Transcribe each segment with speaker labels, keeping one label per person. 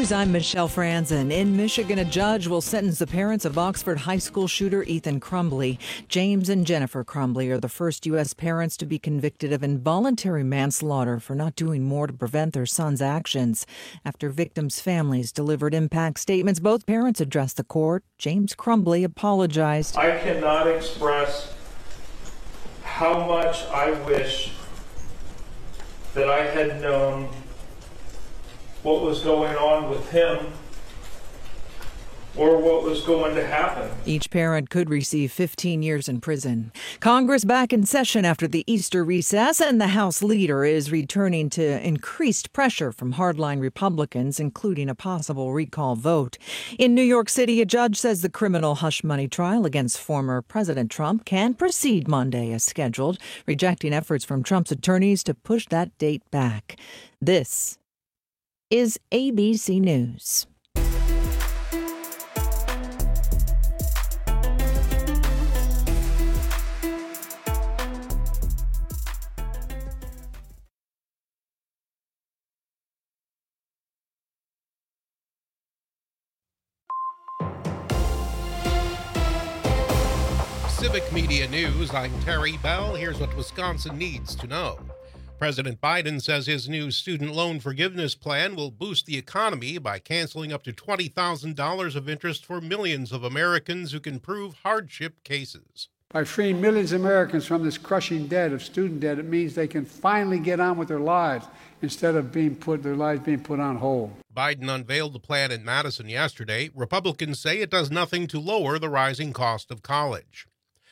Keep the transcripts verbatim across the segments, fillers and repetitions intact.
Speaker 1: News, I'm Michelle Franzen. In Michigan, a judge will sentence the parents of Oxford High School shooter Ethan Crumbley. James and Jennifer Crumbley are the first U S parents to be convicted of involuntary manslaughter for not doing more to prevent their son's actions. After victims' families delivered impact statements, both parents addressed the court. James Crumbley apologized.
Speaker 2: I cannot express how much I wish that I had known what was going on with him or what was going to happen.
Speaker 1: Each parent could receive fifteen years in prison. Congress back in session after the Easter recess, and the House leader is returning to increased pressure from hardline Republicans, including a possible recall vote. In New York City, a judge says the criminal hush money trial against former President Trump can proceed Monday as scheduled, rejecting efforts from Trump's attorneys to push that date back. This is A B C News.
Speaker 3: Civic Media News, I'm Terry Bell. Here's what Wisconsin needs to know. President Biden says his new student loan forgiveness plan will boost the economy by canceling up to twenty thousand dollars of interest for millions of Americans who can prove hardship cases.
Speaker 4: By freeing millions of Americans from this crushing debt of student debt, it means they can finally get on with their lives instead of being put their lives being put on hold.
Speaker 3: Biden unveiled the plan in Madison yesterday. Republicans say it does nothing to lower the rising cost of college.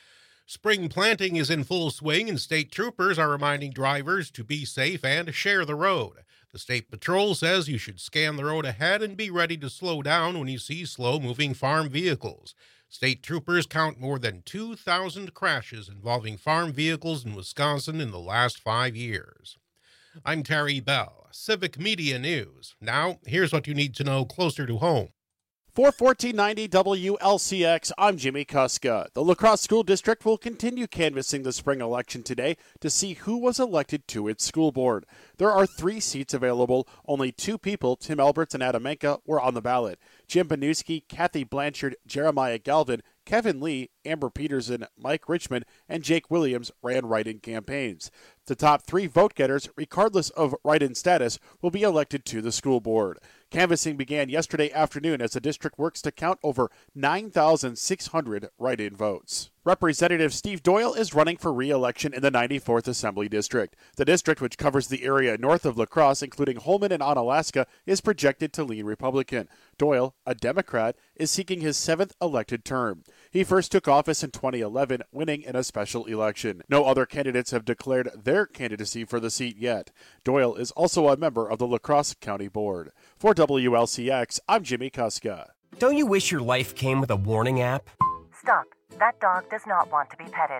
Speaker 3: Spring planting is in full swing, and state troopers are reminding drivers to be safe and share the road. The State Patrol says you should scan the road ahead and be ready to slow down when you see slow-moving farm vehicles. State troopers count more than two thousand crashes involving farm vehicles in Wisconsin in the last five years. I'm Terry Bell, Civic Media News. Now, here's what you need to know closer to home.
Speaker 5: For fourteen ninety W L C X, I'm Jimmy Kuska. The La Crosse School District will continue canvassing the spring election today to see who was elected to its school board. There are three seats available. Only two people, Tim Alberts and Adam Menka, were on the ballot. Jim Panuski, Kathy Blanchard, Jeremiah Galvin, Kevin Lee, Amber Peterson, Mike Richmond, and Jake Williams ran write-in campaigns. The top three vote-getters, regardless of write-in status, will be elected to the school board. Canvassing began yesterday afternoon as the district works to count over nine thousand six hundred write-in votes. Representative Steve Doyle is running for re-election in the ninety-fourth Assembly District. The district, which covers the area north of La Crosse, including Holmen and Onalaska, is projected to lean Republican. Doyle, a Democrat, is seeking his seventh elected term. He first took office in twenty eleven, winning in a special election. No other candidates have declared their candidacy for the seat yet. Doyle is also a member of the La Crosse County Board. For W L C X, I'm Jimmy Kuska.
Speaker 6: Don't you wish your life came with a warning app?
Speaker 7: Stop. That dog does not want to be petted.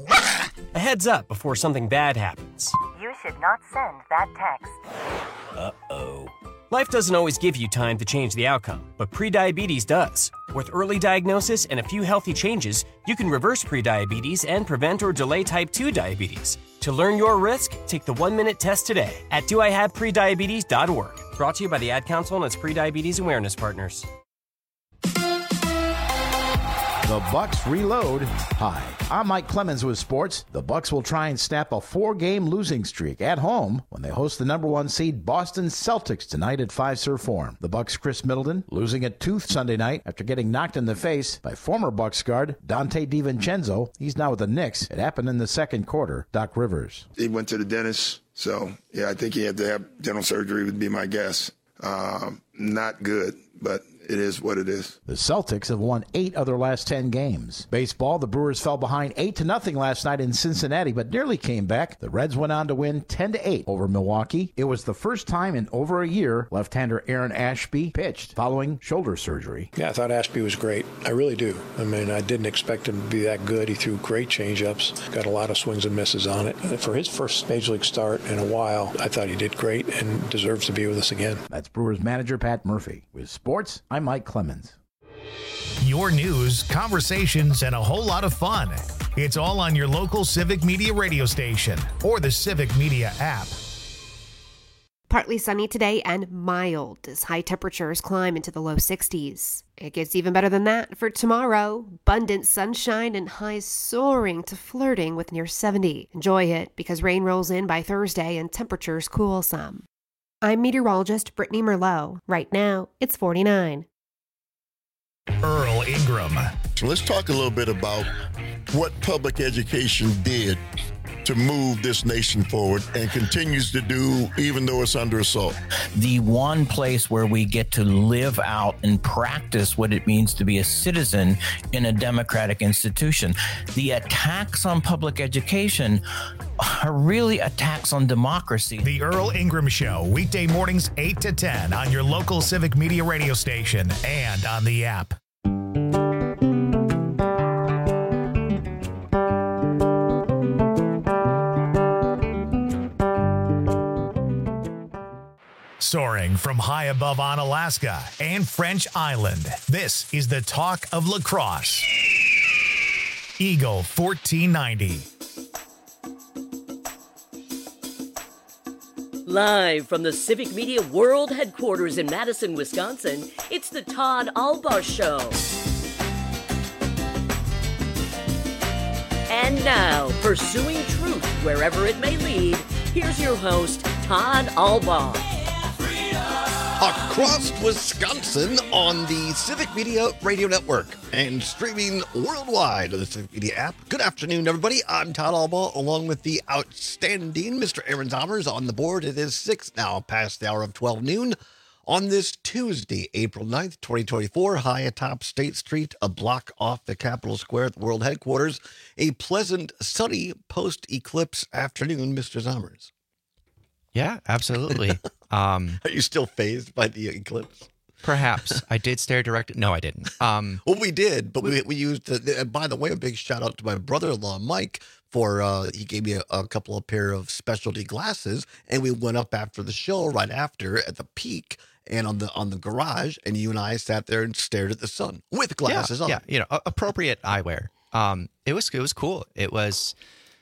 Speaker 6: A heads up before something bad happens.
Speaker 7: You should not send that text.
Speaker 6: Uh-oh. Life doesn't always give you time to change the outcome, but prediabetes does. With early diagnosis and a few healthy changes, you can reverse prediabetes and prevent or delay type two diabetes. To learn your risk, take the one-minute test today at do I have prediabetes dot org. Brought to you by the Ad Council and its prediabetes awareness partners.
Speaker 8: The Bucks reload. Hi, I'm Mike Clemens with sports. The Bucks will try and snap a four-game losing streak at home when they host the number one seed Boston Celtics tonight at Fiserv Forum. The Bucks' Chris Middleton losing a tooth Sunday night after getting knocked in the face by former Bucks guard Dante DiVincenzo. He's now with the Knicks. It happened in the second quarter. Doc Rivers.
Speaker 9: He went to the dentist, so yeah, I think he had to have dental surgery would be my guess. Uh, not good, but it is what it is.
Speaker 8: The Celtics have won eight of their last ten games. Baseball, the Brewers fell behind eight to nothing last night in Cincinnati, but nearly came back. The Reds went on to win ten to eight over Milwaukee. It was the first time in over a year left-hander Aaron Ashby pitched following shoulder surgery.
Speaker 10: Yeah, I thought Ashby was great. I really do. I mean, I didn't expect him to be that good. He threw great changeups, got a lot of swings and misses on it. For his first Major League start in a while, I thought he did great and deserves to be with us again.
Speaker 8: That's Brewers manager Pat Murphy. With sports, I'm Mike Clemens.
Speaker 11: Your news, conversations, and a whole lot of fun. It's all on your local Civic Media radio station or the Civic Media app.
Speaker 12: Partly sunny today and mild as high temperatures climb into the low sixties. It gets even better than that for tomorrow. Abundant sunshine and highs soaring to flirting with near seventy. Enjoy it because rain rolls in by Thursday and temperatures cool some. I'm meteorologist Brittany Merlot. Right now, it's forty-nine.
Speaker 11: Earl Ingram.
Speaker 13: So let's talk a little bit about what public education did to move this nation forward and continues to do, even though it's under assault.
Speaker 14: The one place where we get to live out and practice what it means to be a citizen in a democratic institution. The attacks on public education are really attacks on democracy.
Speaker 11: The Earl Ingram Show, weekday mornings eight to ten on your local Civic Media radio station and on the app. Soaring from high above Onalaska and French Island, this is the talk of La Crosse. Eagle fourteen ninety.
Speaker 15: Live from the Civic Media World Headquarters in Madison, Wisconsin, it's the Todd Albaugh Show. And now, pursuing truth wherever it may lead, here's your host, Todd Albaugh.
Speaker 16: Across Wisconsin on the Civic Media Radio Network and streaming worldwide on the Civic Media app. Good afternoon, everybody. I'm Todd Albaugh, along with the outstanding Mister Aaron Zomers on the board. It is six now, past the hour of twelve noon on this Tuesday, April ninth, twenty twenty-four, high atop State Street, a block off the Capitol Square at the World Headquarters. A pleasant, sunny post-eclipse afternoon, Mister Zomers.
Speaker 17: Yeah, absolutely. Um,
Speaker 16: Are you still fazed by the eclipse?
Speaker 17: Perhaps. I did stare direct. No, I didn't. Um,
Speaker 16: well, we did, but we we used. Uh, by the way, a big shout out to my brother-in-law Mike for uh, he gave me a, a couple of pair of specialty glasses, and we went up after the show, right after at the peak, and on the on the garage, and you and I sat there and stared at the sun with glasses
Speaker 17: yeah,
Speaker 16: on.
Speaker 17: Yeah, you know, appropriate eyewear. Um, it was it was cool. It was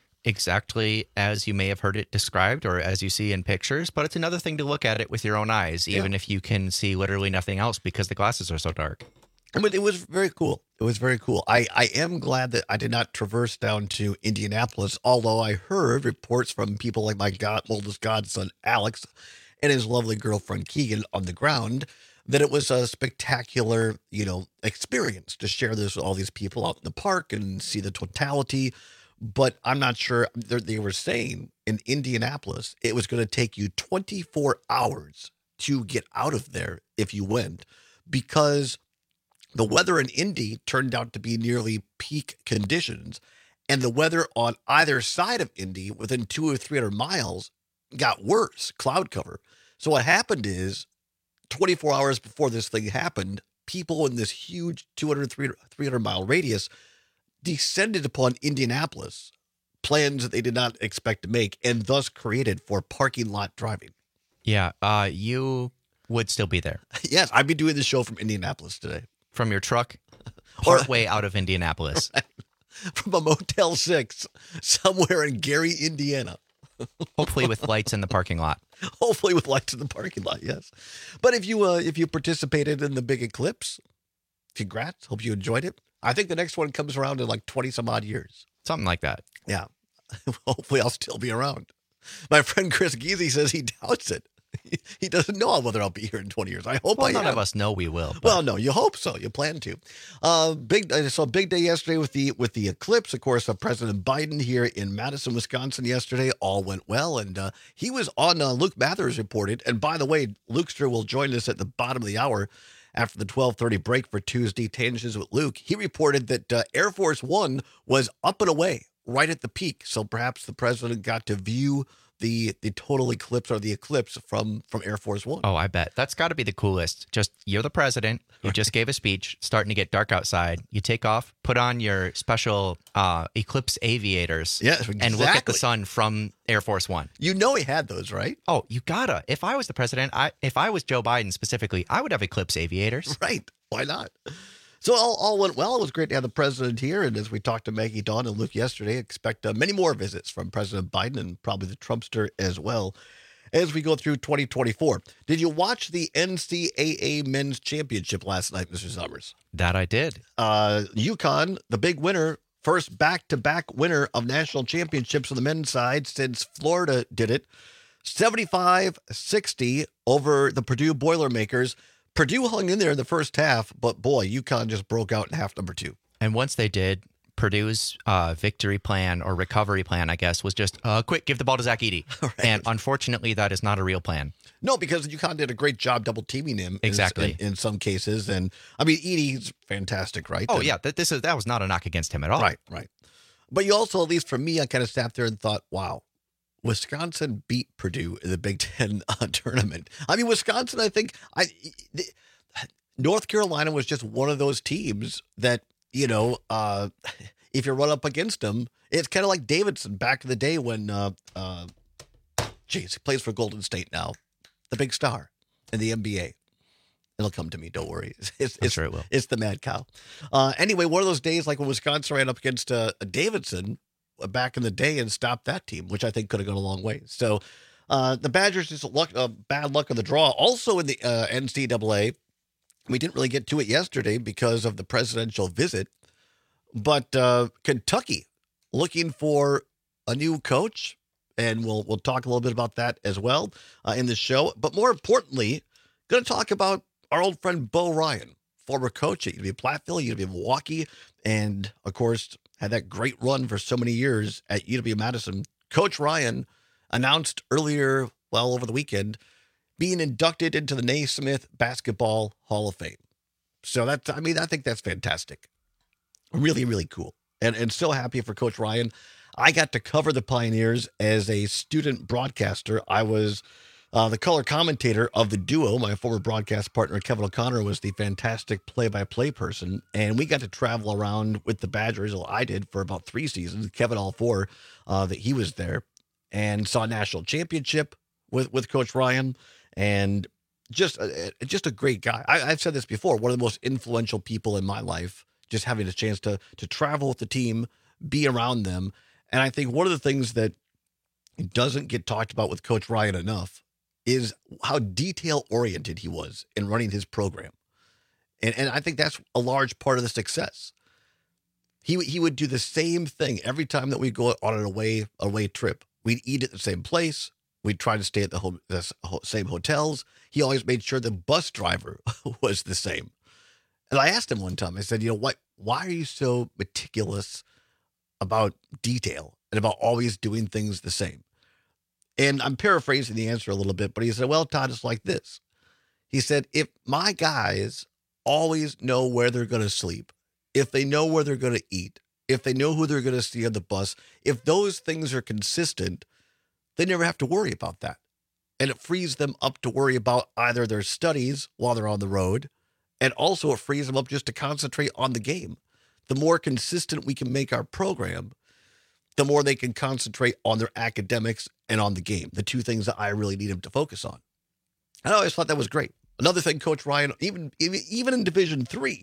Speaker 17: exactly as you may have heard it described or as you see in pictures, but it's another thing to look at it with your own eyes, even yeah. if you can see literally nothing else because the glasses are so dark.
Speaker 16: But it was very cool. It was very cool. I, I am glad that I did not traverse down to Indianapolis, although I heard reports from people like my god, oldest godson, Alex, and his lovely girlfriend, Keegan, on the ground, that it was a spectacular, you know, experience to share this with all these people out in the park and see the totality. But I'm not sure. They were saying in Indianapolis, it was going to take you twenty-four hours to get out of there if you went, because the weather in Indy turned out to be nearly peak conditions. And the weather on either side of Indy within two or three hundred miles got worse, cloud cover. So what happened is twenty-four hours before this thing happened, people in this huge two hundred, three hundred mile radius descended upon Indianapolis, plans that they did not expect to make, and thus created for parking lot driving.
Speaker 17: Yeah, uh, you would still be there.
Speaker 16: Yes, I'd be doing the show from Indianapolis today.
Speaker 17: From your truck, partway out of Indianapolis.
Speaker 16: Right. From a Motel six somewhere in Gary, Indiana.
Speaker 17: Hopefully with lights in the parking lot.
Speaker 16: Hopefully with lights in the parking lot, yes. But if you uh, if you participated in the big eclipse, congrats. Hope you enjoyed it. I think the next one comes around in like twenty some odd years.
Speaker 17: Something like that.
Speaker 16: Yeah. Hopefully I'll still be around. My friend Chris Geezy says he doubts it. He doesn't know whether I'll be here in twenty years. I hope
Speaker 17: well,
Speaker 16: I
Speaker 17: none
Speaker 16: am.
Speaker 17: of us know we will. But.
Speaker 16: Well, no, you hope so. You plan to. Uh, big. So big day yesterday with the with the eclipse. Of course, uh, President Biden here in Madison, Wisconsin yesterday. All went well, and uh, he was on. Uh, Luke Mathers reported. And by the way, Lukester will join us at the bottom of the hour after the twelve thirty break for Tuesday Tangents with Luke. He reported that uh, Air Force One was up and away right at the peak. So perhaps the president got to view the the total eclipse or the eclipse from from Air Force One.
Speaker 17: Oh, I bet. That's got to be the coolest. Just, you're the president. You just gave a speech. Starting to get dark outside. You take off, put on your special uh, eclipse aviators.
Speaker 16: Yes, exactly.
Speaker 17: And look at the sun from Air Force One.
Speaker 16: You know he had those, right?
Speaker 17: Oh, you gotta. If I was the president, I if I was Joe Biden specifically, I would have eclipse aviators.
Speaker 16: Right. Why not? So all, all went well. It was great to have the president here. And as we talked to Maggie, Dawn, and Luke yesterday, expect uh, many more visits from President Biden and probably the Trumpster as well as we go through twenty twenty-four. Did you watch the N C double A Men's Championship last night, Mister Summers?
Speaker 17: That I did.
Speaker 16: Uh, UConn, the big winner, first back-to-back winner of national championships on the men's side since Florida did it. seventy-five sixty over the Purdue Boilermakers. Purdue hung in there in the first half, but boy, UConn just broke out in half number two.
Speaker 17: And once they did, Purdue's uh, victory plan or recovery plan, I guess, was just, uh, quick, give the ball to Zach Edey. Right. And unfortunately, that is not a real plan.
Speaker 16: No, because UConn did a great job double teaming him.
Speaker 17: Exactly.
Speaker 16: In, in some cases. And I mean, Edey's fantastic, right?
Speaker 17: Oh,
Speaker 16: and,
Speaker 17: yeah. That, this is, that was not a knock against him at all.
Speaker 16: Right, right. But you also, at least for me, I kind of sat there and thought, wow, Wisconsin beat Purdue in the Big Ten uh, tournament. I mean, Wisconsin, I think, I the, North Carolina was just one of those teams that, you know, uh, if you run up against them, it's kind of like Davidson back in the day when, uh, uh, geez, he plays for Golden State now, the big star in the N B A. It'll come to me, don't worry. It's, it's,
Speaker 17: I'm sure it will.
Speaker 16: It's the mad cow. Uh, anyway, one of those days like when Wisconsin ran up against uh, Davidson back in the day and stopped that team, which I think could have gone a long way. So uh, the Badgers just luck, uh, bad luck of the draw. Also in the uh, N C double A, we didn't really get to it yesterday because of the presidential visit, but uh, Kentucky looking for a new coach, and we'll we'll talk a little bit about that as well uh, in the show. But more importantly, going to talk about our old friend Bo Ryan, former coach at U W Platteville, U W Milwaukee, and of course had that great run for so many years at U W Madison. Coach Ryan announced earlier, well, over the weekend, being inducted into the Naismith Basketball Hall of Fame. So that's, I mean, I think that's fantastic. Really, really cool. And, and still happy for Coach Ryan. I got to cover the Pioneers as a student broadcaster. I was uh, the color commentator of the duo. My former broadcast partner, Kevin O'Connor, was the fantastic play-by-play person. And we got to travel around with the Badgers. Well, I did for about three seasons. Kevin, all four uh, that he was there. And saw a national championship with, with Coach Ryan. And just, uh, just a great guy. I, I've said this before, one of the most influential people in my life, just having a chance to to travel with the team, be around them. And I think one of the things that doesn't get talked about with Coach Ryan enough is how detail-oriented he was in running his program. And, and I think that's a large part of the success. He, he would do the same thing every time that we go on an away, away trip. We'd eat at the same place. We'd try to stay at the, home, the same hotels. He always made sure the bus driver was the same. And I asked him one time, I said, you know, what? Why are you so meticulous about detail and about always doing things the same? And I'm paraphrasing the answer a little bit, but he said, well, Todd, it's like this. He said, if my guys always know where they're going to sleep, if they know where they're going to eat, if they know who they're going to see on the bus, if those things are consistent, they never have to worry about that. And it frees them up to worry about either their studies while they're on the road, and also it frees them up just to concentrate on the game. The more consistent we can make our program, the more they can concentrate on their academics and on the game, the two things that I really need them to focus on. And I always thought that was great. Another thing, Coach Ryan, even, even in Division three,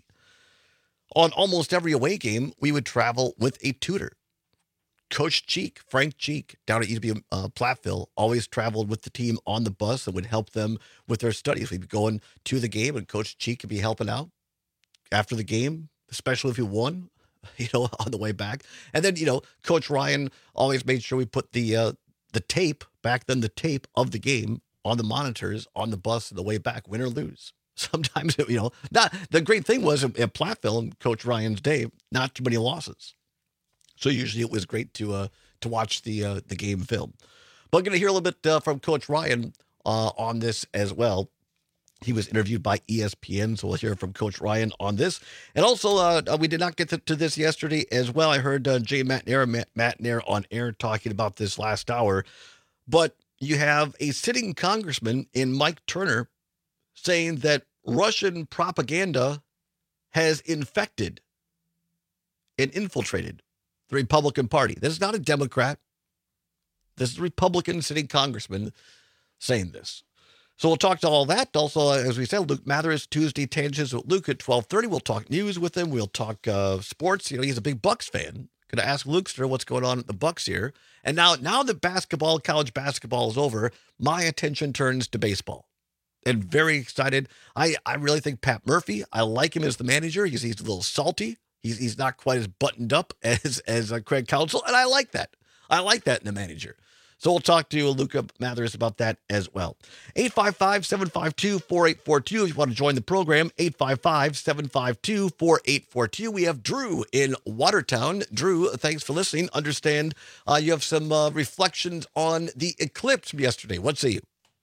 Speaker 16: on almost every away game, we would travel with a tutor. Coach Cheek, Frank Cheek, down at U W uh, Platteville, always traveled with the team on the bus and would help them with their studies. We'd be going to the game, and Coach Cheek could be helping out after the game, especially if he won, you know, on the way back. And then, you know, Coach Ryan always made sure we put the uh, the tape, back then the tape of the game, on the monitors on the bus on the way back, win or lose. Sometimes, you know, not the great thing was at Platteville in Coach Ryan's day, not too many losses. So usually it was great to uh, to watch the uh, the game film. But I'm going to hear a little bit uh, from Coach Ryan uh, on this as well. He was interviewed by E S P N, so we'll hear from Coach Ryan on this. And also, uh, we did not get to, to this yesterday as well. I heard uh, Jay Matnair, Matt, Matnair on air talking about this last hour. But you have a sitting congressman in Mike Turner saying that Russian propaganda has infected and infiltrated the Republican Party. This is not a Democrat. This is a Republican sitting congressman saying this. So we'll talk to all that. Also, as we said, Luke Mathers, Tuesday Tangents with Luke at twelve thirty. We'll talk news with him. We'll talk uh, sports. You know, he's a big Bucks fan. Going to ask Lukester what's going on at the Bucks here. And now, now that basketball, college basketball is over, my attention turns to baseball. And very excited. I, I really think Pat Murphy, I like him as the manager. He's, he's a little salty. He's, he's not quite as buttoned up as, as uh, Craig Counsell. And I like that. I like that in a manager. So we'll talk to Luca Mathers about that as well. eight five five, seven five two, four eight four two. If you want to join the program, eight five five, seven five two, four eight four two. We have Drew in Watertown. Drew, thanks for listening. Understand uh, you have some uh, reflections on the eclipse from yesterday. What say you?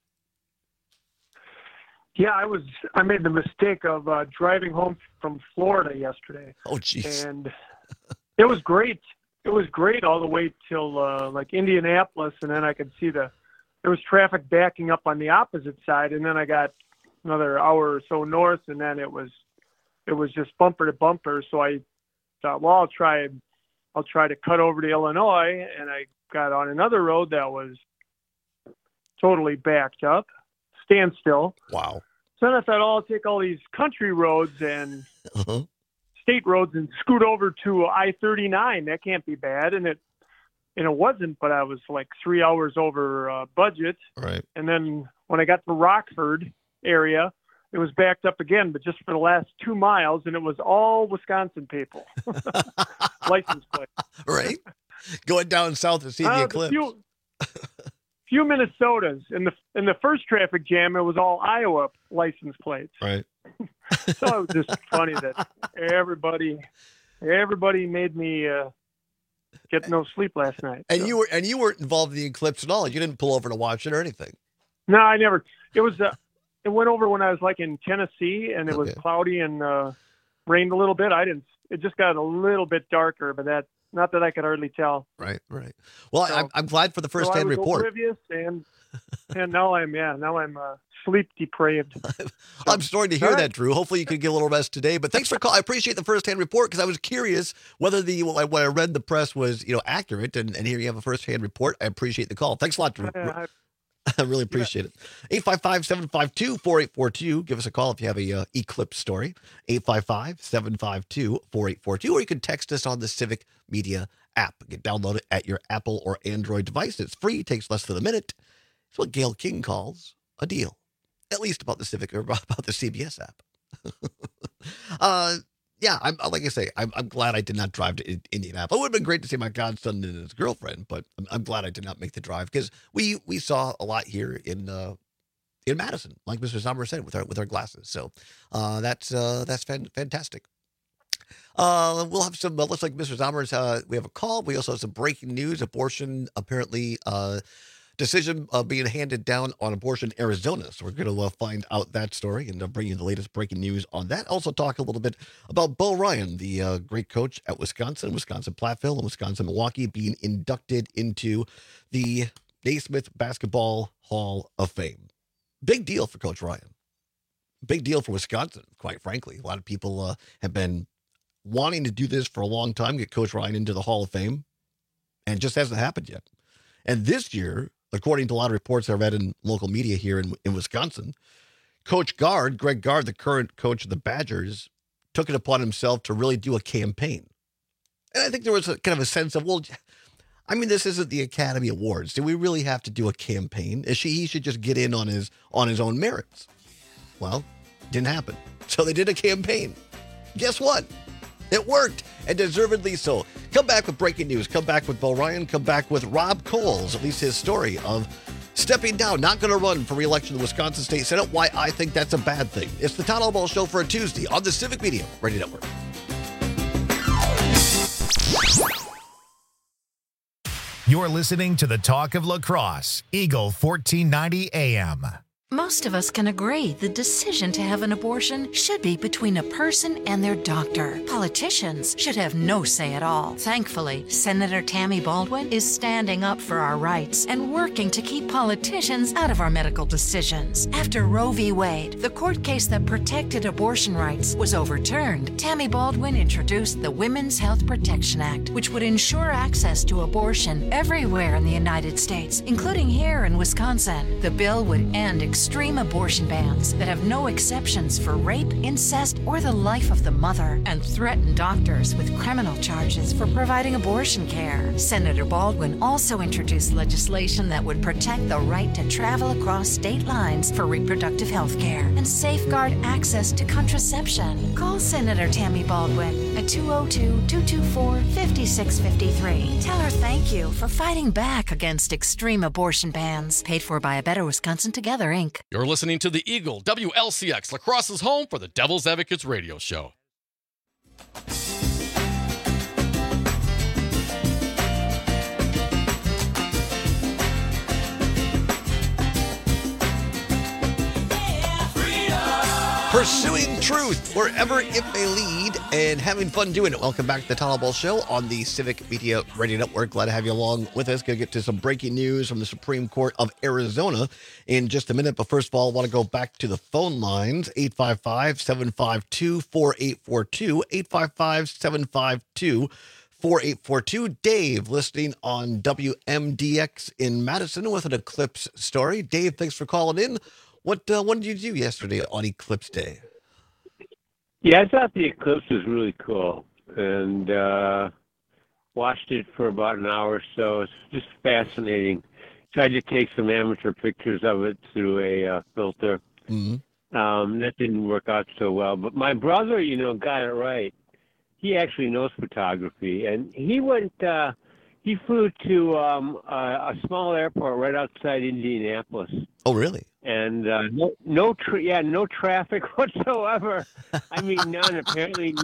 Speaker 18: Yeah, I was. I made the mistake of uh, driving home from Florida yesterday.
Speaker 16: Oh, jeez.
Speaker 18: And it was great. It was great all the way till uh, like Indianapolis, and then I could see the there was traffic backing up on the opposite side, and then I got another hour or so north, and then it was it was just bumper to bumper. So I thought, well, I'll try I'll try to cut over to Illinois, and I got on another road that was totally backed up, standstill.
Speaker 16: Wow.
Speaker 18: So then I thought, oh, I'll take all these country roads and
Speaker 16: uh-huh.
Speaker 18: state roads and scoot over to I thirty-nine. That can't be bad. And it and it wasn't, but I was like three hours over uh, budget.
Speaker 16: Right.
Speaker 18: And then when I got to Rockford area, it was backed up again, but just for the last two miles, and it was all Wisconsin people. License plate.
Speaker 16: Right. Going down south to see
Speaker 18: Uh,
Speaker 16: the
Speaker 18: the
Speaker 16: eclipse.
Speaker 18: few, few Minnesotas. In the in the first traffic jam, it was all Iowa license plates.
Speaker 16: Right.
Speaker 18: So it was just funny that everybody, everybody made me uh, get no sleep last night.
Speaker 16: And
Speaker 18: so.
Speaker 16: you were and you weren't involved in the eclipse at all. You didn't pull over to watch it or anything.
Speaker 18: No, I never. It was. Uh, it went over when I was like in Tennessee, and it was
Speaker 16: Okay.
Speaker 18: cloudy and uh, rained a little bit. I didn't. It just got a little bit darker, but that not that I could hardly tell.
Speaker 16: Right, right. Well,
Speaker 18: So-
Speaker 16: I'm, I'm glad for the
Speaker 18: So I
Speaker 16: first-hand
Speaker 18: was
Speaker 16: report.
Speaker 18: oblivious, and and now I'm yeah now I'm uh, sleep depraved.
Speaker 16: I'm starting to hear
Speaker 18: All right.
Speaker 16: that, Drew. Hopefully you can get a little rest today. But thanks for calling. I appreciate the first-hand report because I was curious whether the what I read in the press was you know accurate, and, and here you have a first-hand report. I appreciate the call. Thanks a lot, Drew.
Speaker 18: Yeah, I-
Speaker 16: I really appreciate it. eight five five, seven five two, four eight four two. Give us a call if you have a uh, eclipse story. eight five five, seven five two, four eight four two. Or you can text us on the Civic Media app. You can download it at your Apple or Android device. It's free. It takes less than a minute. It's what Gail King calls a deal. At least about the Civic or about the C B S app. uh, yeah, I'm like I say, I'm, I'm glad I did not drive to Indianapolis. It would have been great to see my godson and his girlfriend, but I'm, I'm glad I did not make the drive because we we saw a lot here in uh, in Madison, like Mister Sommer said, with our with our glasses. So uh, that's uh, that's fan- fantastic. Uh, we'll have some. Uh, looks like Mister Sommer's. Uh, we have a call. We also have some breaking news. Abortion apparently. Uh, Decision uh, being handed down on abortion in Arizona. So we're going to uh, find out that story and uh, bring you the latest breaking news on that. Also talk a little bit about Bo Ryan, the uh, great coach at Wisconsin, Wisconsin Platteville, and Wisconsin Milwaukee, being inducted into the Naismith Basketball Hall of Fame. Big deal for Coach Ryan. Big deal for Wisconsin, quite frankly. A lot of people uh, have been wanting to do this for a long time, get Coach Ryan into the Hall of Fame, and it just hasn't happened yet. And this year, according to a lot of reports I read in local media here in, in Wisconsin, Coach Gard, Greg Gard, the current coach of the Badgers, took it upon himself to really do a campaign. And I think there was a kind of a sense of, well, I mean, this isn't the Academy Awards. Do we really have to do a campaign? Is she, he should just get in on his on his own merits. Well, didn't happen. So they did a campaign. Guess what? It worked, and deservedly so. Come back with breaking news. Come back with Bo Ryan. Come back with Rob Coles, at least his story of stepping down, not going to run for re-election in the Wisconsin State Senate, why I think that's a bad thing. It's the Todd Albaugh Show for a Tuesday on the Civic Media Radio Network.
Speaker 11: You're listening to the Talk of La Crosse, Eagle fourteen ninety A M.
Speaker 19: Most of us can agree the decision to have an abortion should be between a person and their doctor. Politicians should have no say at all. Thankfully, Senator Tammy Baldwin is standing up for our rights and working to keep politicians out of our medical decisions. After Roe v. Wade, the court case that protected abortion rights, was overturned, Tammy Baldwin introduced the Women's Health Protection Act, which would ensure access to abortion everywhere in the United States, including here in Wisconsin. The bill would end extreme abortion bans that have no exceptions for rape, incest, or the life of the mother, and threaten doctors with criminal charges for providing abortion care. Senator Baldwin also introduced legislation that would protect the right to travel across state lines for reproductive health care and safeguard access to contraception. Call Senator Tammy Baldwin at two oh two, two two four, five six five three. Tell her thank you for fighting back against extreme abortion bans. Paid for by A Better Wisconsin Together, Incorporated.
Speaker 20: You're listening to the Eagle W L C X, La Crosse's home for the Devil's Advocates radio show.
Speaker 16: Pursuing truth wherever it may lead and having fun doing it. Welcome back to the Todd Ball Show on the Civic Media Radio Network. Glad to have you along with us. Going to get to some breaking news from the Supreme Court of Arizona in just a minute. But first of all, I want to go back to the phone lines. eight five five, seven five two, four eight four two. eight five five, seven five two, four eight four two. Dave, listening on W M D X in Madison with an Eclipse story. Dave, thanks for calling in. What uh, what did you do yesterday on Eclipse Day?
Speaker 21: Yeah, I thought the eclipse was really cool, and uh, watched it for about an hour or so. It's just fascinating. Tried to take some amateur pictures of it through a uh, filter.
Speaker 16: Mm-hmm.
Speaker 21: Um, that didn't work out so well. But my brother, you know, got it right. He actually knows photography, and he went. Uh, he flew to um, a, a small airport right outside Indianapolis.
Speaker 16: Oh, really?
Speaker 21: And uh, no, no, tra- yeah, no traffic whatsoever. I mean, none apparently.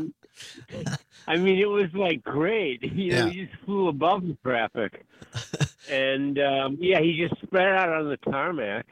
Speaker 21: I mean, it was like great. You know,
Speaker 16: Yeah.
Speaker 21: he just flew above the traffic, and um, yeah, he just spread out on the tarmac,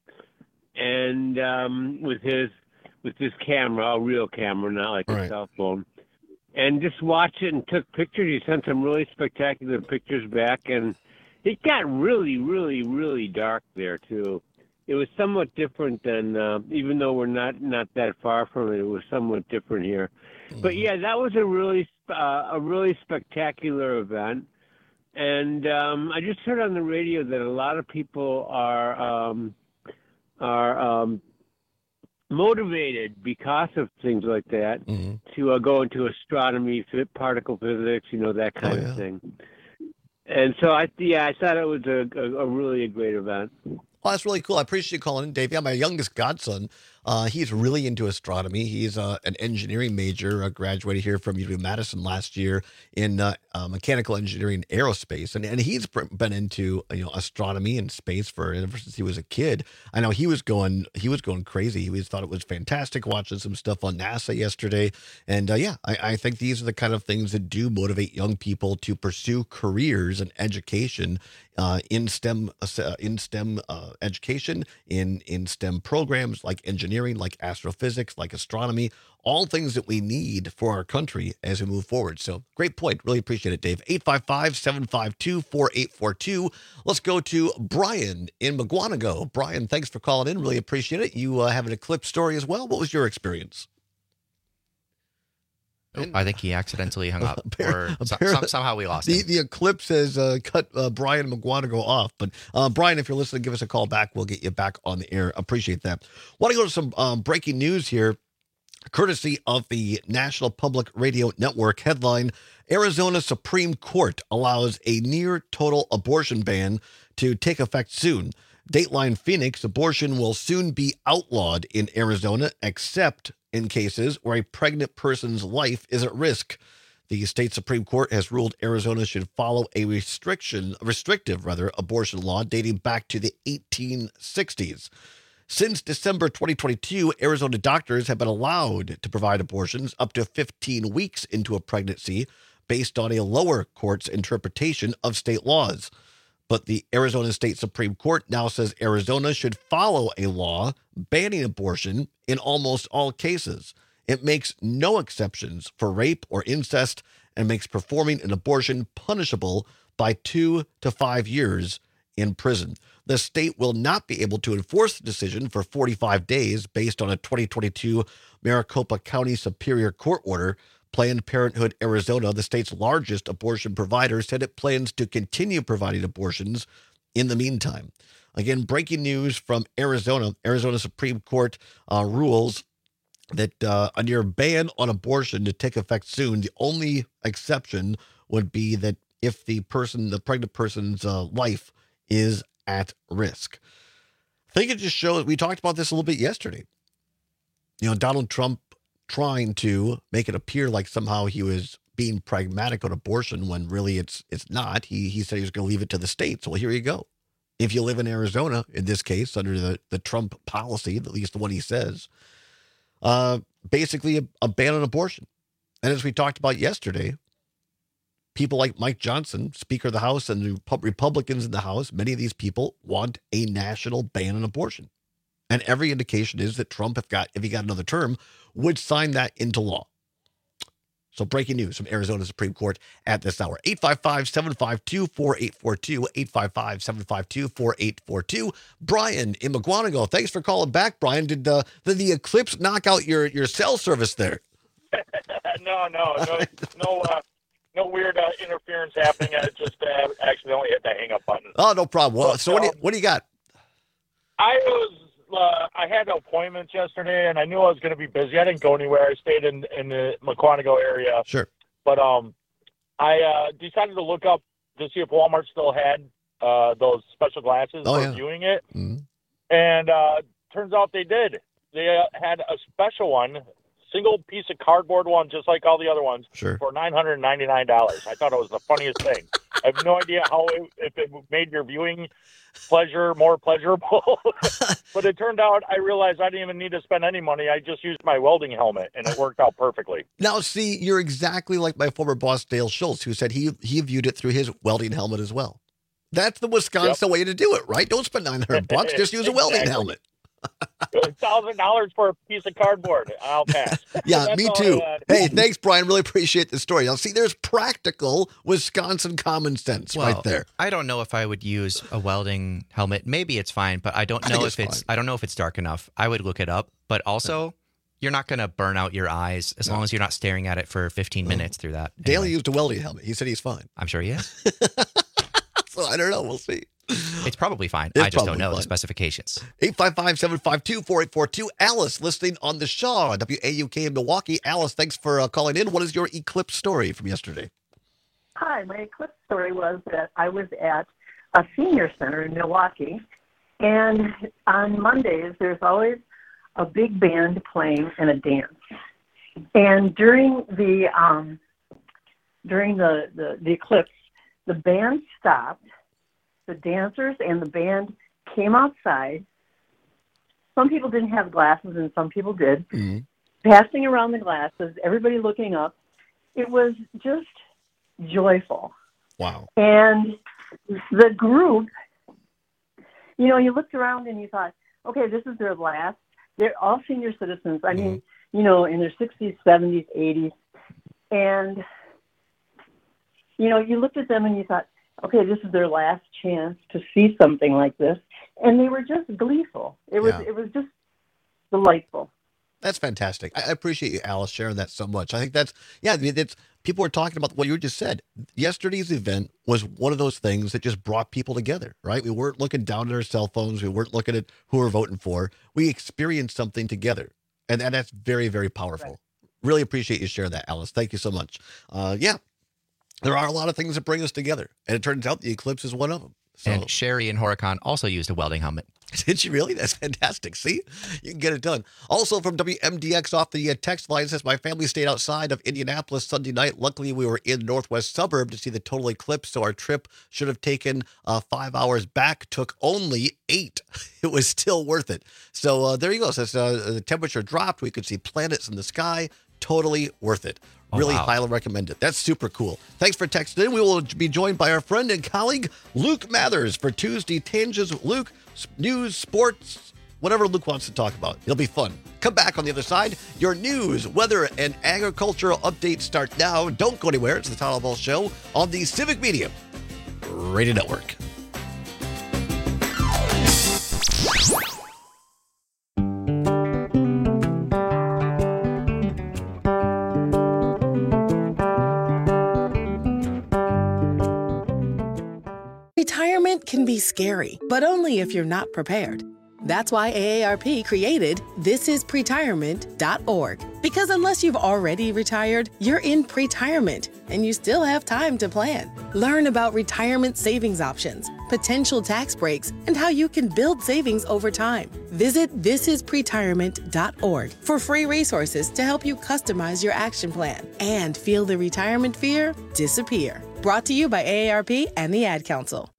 Speaker 21: and um, with his with his camera, a real camera, not like a
Speaker 16: Right.
Speaker 21: cell phone, and just watched it and took pictures. He sent some really spectacular pictures back, and it got really, really, really dark there too. It was somewhat different than, uh, even though we're not, not that far from it, it was somewhat different here. But yeah, that was a really uh, a really spectacular event. And um, I just heard on the radio that a lot of people are um, are um, motivated because of things like that
Speaker 16: Mm-hmm.
Speaker 21: to uh, go into astronomy, phy- particle physics, you know, that kind
Speaker 16: Oh, yeah.
Speaker 21: of thing. And so I, yeah, I thought it was a, a, a really a great event.
Speaker 16: Well, that's really cool. I appreciate you calling in, Dave. Yeah, my youngest godson, uh, he's really into astronomy. He's uh, an engineering major, uh, graduated here from U W Madison last year in uh, uh, mechanical engineering aerospace. And, and he's pr- been into, you know, astronomy and space for ever since he was a kid. I know he was going, he was going crazy. He was, thought it was fantastic watching some stuff on NASA yesterday. And uh, yeah, I, I think these are the kind of things that do motivate young people to pursue careers and education uh, in STEM, uh, in STEM uh, education, in, in STEM programs like engineering, like astrophysics, like astronomy, all things that we need for our country as we move forward. So great point. Really appreciate it, Dave. eight five five, seven five two, four eight four two. Let's go to Brian in McGuanago. Brian, thanks for calling in. Really appreciate it. You uh, have an Eclipse story as well. What was your experience?
Speaker 17: Oh, I think he accidentally hung up, or so,
Speaker 16: Apparently-
Speaker 17: some, somehow we lost
Speaker 16: the,
Speaker 17: him.
Speaker 16: The eclipse has uh, cut uh, Brian McGuanago off. But uh, Brian, if you're listening, give us a call back. We'll get you back on the air. Appreciate that. Want to go to some um, breaking news here, courtesy of the National Public Radio Network. Headline: Arizona Supreme Court allows a near total abortion ban to take effect soon. Dateline Phoenix: abortion will soon be outlawed in Arizona, except in cases where a pregnant person's life is at risk. The state Supreme Court has ruled Arizona should follow a restriction, restrictive rather, abortion law dating back to the eighteen sixties. Since December twenty twenty-two, Arizona doctors have been allowed to provide abortions up to fifteen weeks into a pregnancy based on a lower court's interpretation of state laws. But the Arizona State Supreme Court now says Arizona should follow a law banning abortion in almost all cases. It makes no exceptions for rape or incest and makes performing an abortion punishable by two to five years in prison. The state will not be able to enforce the decision for forty-five days based on a twenty twenty-two Maricopa County Superior Court order. Planned Parenthood Arizona, the state's largest abortion provider, said it plans to continue providing abortions in the meantime. Again, breaking news from Arizona. Arizona Supreme Court uh, rules that uh, a near ban on abortion to take effect soon. The only exception would be that if the person, the pregnant person's uh, life is at risk. I think it just shows, we talked about this a little bit yesterday. You know, Donald Trump trying to make it appear like somehow he was being pragmatic on abortion when really it's it's not. He he said he was going to leave it to the states. Well, here you go. If you live in Arizona, in this case, under the, the Trump policy, at least the one he says, uh, basically a, a ban on abortion. And as we talked about yesterday, people like Mike Johnson, Speaker of the House, and the Republicans in the House, many of these people want a national ban on abortion. And every indication is that Trump, if got if he got another term, would sign that into law. So breaking news from Arizona Supreme Court at this hour. eight five five, seven five two, four eight four two, eight five five, seven five two, four eight four two. Brian in McGuanago, thanks for calling back, Brian. Did, uh, did the eclipse knock out your, your cell service there?
Speaker 2: no, no, no, no, uh, no weird uh, interference happening. I just uh, accidentally hit the hang up button.
Speaker 16: Oh, no problem. Well, so what do you, what do you got?
Speaker 2: I was, uh, I had appointments yesterday, and I knew I was going to be busy. I didn't go anywhere. I stayed in, in the McQuantico area.
Speaker 16: Sure.
Speaker 2: But um, I uh, decided to look up to see if Walmart still had uh, those special glasses
Speaker 16: Oh,
Speaker 2: for
Speaker 16: yeah.
Speaker 2: viewing it.
Speaker 16: Mm-hmm.
Speaker 2: And uh, turns out they did. They uh, had a special one, single piece of cardboard one, just like all the other ones,
Speaker 16: Sure.
Speaker 2: for nine hundred ninety-nine dollars. I thought it was the funniest thing. I have no idea how it, if it made your viewing pleasure more pleasurable. But it turned out I realized I didn't even need to spend any money. I just used my welding helmet, and it worked out perfectly.
Speaker 16: Now, see, you're exactly like my former boss, Dale Schultz, who said he he viewed it through his welding helmet as well. That's the Wisconsin
Speaker 2: Yep.
Speaker 16: way to do it, right? Don't spend nine hundred bucks. Just use a welding
Speaker 2: Exactly.
Speaker 16: helmet.
Speaker 2: one thousand dollars for a piece of cardboard. I'll pass.
Speaker 16: Yeah,
Speaker 2: That's
Speaker 16: me
Speaker 2: all I
Speaker 16: too.
Speaker 2: had.
Speaker 16: Hey, thanks, Brian. Really appreciate the story. Now, see, there's practical Wisconsin common sense
Speaker 17: Well,
Speaker 16: right there.
Speaker 17: I don't know if I would use a welding helmet. Maybe it's fine, but I don't
Speaker 16: I
Speaker 17: know
Speaker 16: think
Speaker 17: if
Speaker 16: it's
Speaker 17: it's. I don't know if it's dark enough. I would look it up, but also, you're not going to burn out your eyes as long as you're not staring at it for fifteen minutes through that.
Speaker 16: Dale used a welding helmet. He said he's fine.
Speaker 17: I'm sure he is.
Speaker 16: So I don't know. We'll see.
Speaker 17: It's probably fine.
Speaker 16: It's
Speaker 17: I just don't
Speaker 16: probably
Speaker 17: know the
Speaker 16: fine.
Speaker 17: specifications.
Speaker 16: eight five five, seven five two, four eight four two. Alice, listening on the Shaw, W A U K in Milwaukee. Alice, thanks for uh, calling in. What is your eclipse story from yesterday?
Speaker 22: Hi, my eclipse story was that I was at a senior center in Milwaukee, and on Mondays there's always a big band playing and a dance. And during the um, during the, the, the eclipse, the band stopped. The dancers and the band came outside. Some people didn't have glasses, and some people did.
Speaker 16: Mm-hmm.
Speaker 22: Passing around the glasses, everybody looking up. It was just joyful.
Speaker 16: Wow.
Speaker 22: And the group, you know, you looked around and you thought, okay, this is their last. They're all senior citizens. I mean, you know, in their sixties, seventies, eighties. And, you know, you looked at them and you thought, okay, this is their last chance to see something like this. And they were just gleeful. It was
Speaker 16: Yeah.
Speaker 22: it was just delightful.
Speaker 16: That's fantastic. I I appreciate you, Alice, sharing that so much. I think that's, yeah, I mean, it's, people were talking about what you just said. Yesterday's event was one of those things that just brought people together, right? We weren't looking down at our cell phones. We weren't looking at who we're voting for. We experienced something together. And, and that's very, very powerful. Really appreciate you sharing that, Alice. Thank you so much. Uh, yeah, there are a lot of things that bring us together. And it turns out the eclipse is one of them. So.
Speaker 17: And Sherry in Horicon also used a welding helmet.
Speaker 16: Did you really? That's fantastic. See, you can get it done. Also from W M D X off the uh, text line says, my family stayed outside of Indianapolis Sunday night. Luckily, we were in the northwest suburb to see the total eclipse, so our trip should have taken uh, five hours back. Took only eight. It was still worth it. So uh, there you go. Says uh, the temperature dropped. We could see planets in the sky. Totally worth it.
Speaker 17: Oh,
Speaker 16: Really
Speaker 17: wow.
Speaker 16: highly recommend it. That's super cool. Thanks for texting in. We will be joined by our friend and colleague, Luke Mathers, for Tuesday Tangents. Luke, s- news, sports, whatever Luke wants to talk about. It'll be fun. Come back on the other side. Your news, weather, and agricultural updates start now. Don't go anywhere. It's the Todd Ball Show on the Civic Media Radio Network.
Speaker 23: Retirement can
Speaker 1: can be scary, but only if you're not prepared. That's why A A R P created this is pretirement dot org. Because unless you've already retired, you're in pretirement, and you still have time to plan. Learn about retirement savings options, potential tax breaks, and how you can build savings over time. Visit this is pretirement dot org for free resources to help you customize your action plan and feel the retirement fear disappear. Brought to you by A A R P and the Ad Council.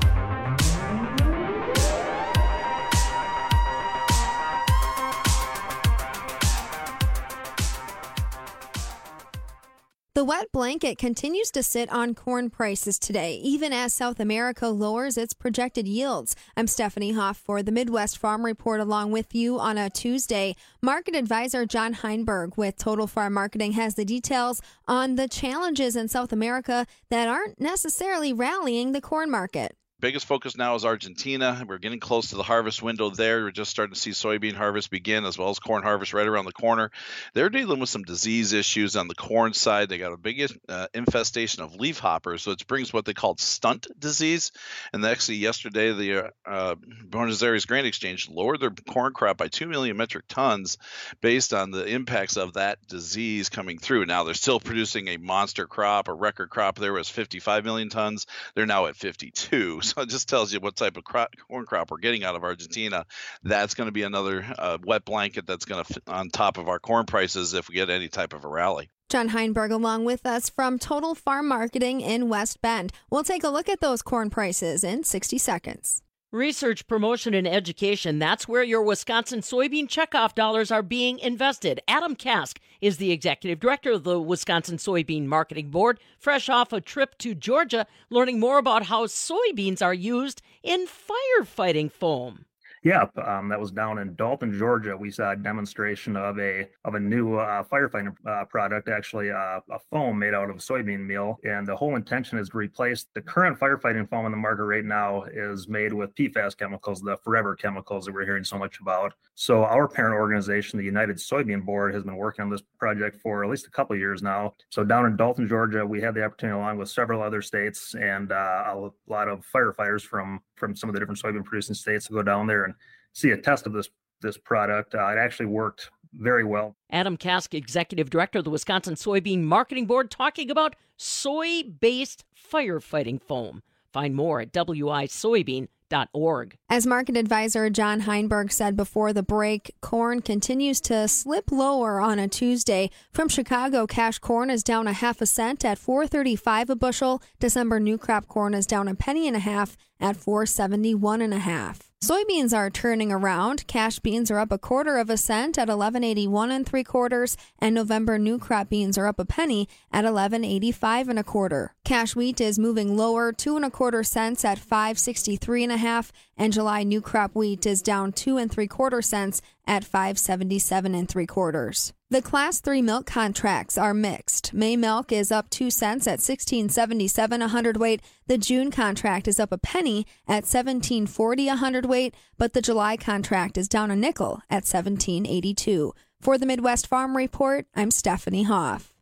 Speaker 4: The wet blanket continues to sit on corn prices today, even as South America lowers its projected yields. I'm Stephanie Hoff for the Midwest Farm Report along with you on a Tuesday. Market advisor John Heinberg with Total Farm Marketing has the details on the challenges in South America that aren't necessarily rallying the corn market.
Speaker 23: Biggest focus now is Argentina. We're getting close to the harvest window there. We're just starting to see soybean harvest begin as well as corn harvest right around the corner. They're dealing with some disease issues on the corn side. They got a big uh, infestation of leafhoppers, which brings what they call stunt disease. And actually yesterday, the uh, Buenos Aires Grain Exchange lowered their corn crop by two million metric tons based on the impacts of that disease coming through. Now, they're still producing a monster crop. A record crop there was fifty-five million tons. They're now at fifty-two. So it just tells you what type of crop, corn crop we're getting out of Argentina. That's going to be another uh, wet blanket that's going to fit on top of our corn prices if we get any type of a rally.
Speaker 4: John Heinberg along with us from Total Farm Marketing in West Bend. We'll take a look at those corn prices in sixty seconds.
Speaker 24: Research, promotion, and education, that's where your Wisconsin soybean checkoff dollars are being invested. Adam Kask is the executive director of the Wisconsin Soybean Marketing Board, fresh off a trip to Georgia, learning more about how soybeans are used in firefighting foam.
Speaker 25: Yeah, um, that was down in Dalton, Georgia. We saw a demonstration of a of a new uh, firefighting uh, product, actually uh, a foam made out of soybean meal. And the whole intention is to replace the current firefighting foam in the market right now is made with P FAS chemicals, the forever chemicals that we're hearing so much about. So our parent organization, the United Soybean Board, has been working on this project for at least a couple of years now. So down in Dalton, Georgia, we had the opportunity, along with several other states and uh, a lot of firefighters from from some of the different soybean producing states, to go down there and see a test of this this product. Uh, it actually worked very well.
Speaker 24: Adam Kask, executive director of the Wisconsin Soybean Marketing Board, talking about soy-based firefighting foam. Find more at w i soybean dot org.
Speaker 4: As market advisor John Heinberg said before the break, corn continues to slip lower on a Tuesday. From Chicago, cash corn is down a half a cent at four thirty-five a bushel. December new crop corn is down a penny and a half at four seventy-one and a half. Soybeans are turning around. Cash beans are up a quarter of a cent at eleven eighty-one and three quarters, and November new crop beans are up a penny at eleven eighty-five and a quarter. Cash wheat is moving lower, two and a quarter cents at five sixty-three and a half, and July new crop wheat is down two and three quarter cents at five seventy-seven and three quarters. The Class three milk contracts are mixed. May milk is up two cents at sixteen seventy-seven a hundredweight. The June contract is up a penny at seventeen forty a hundredweight, but the July contract is down a nickel at seventeen eighty-two. For the Midwest Farm Report, I'm Stephanie Hoff.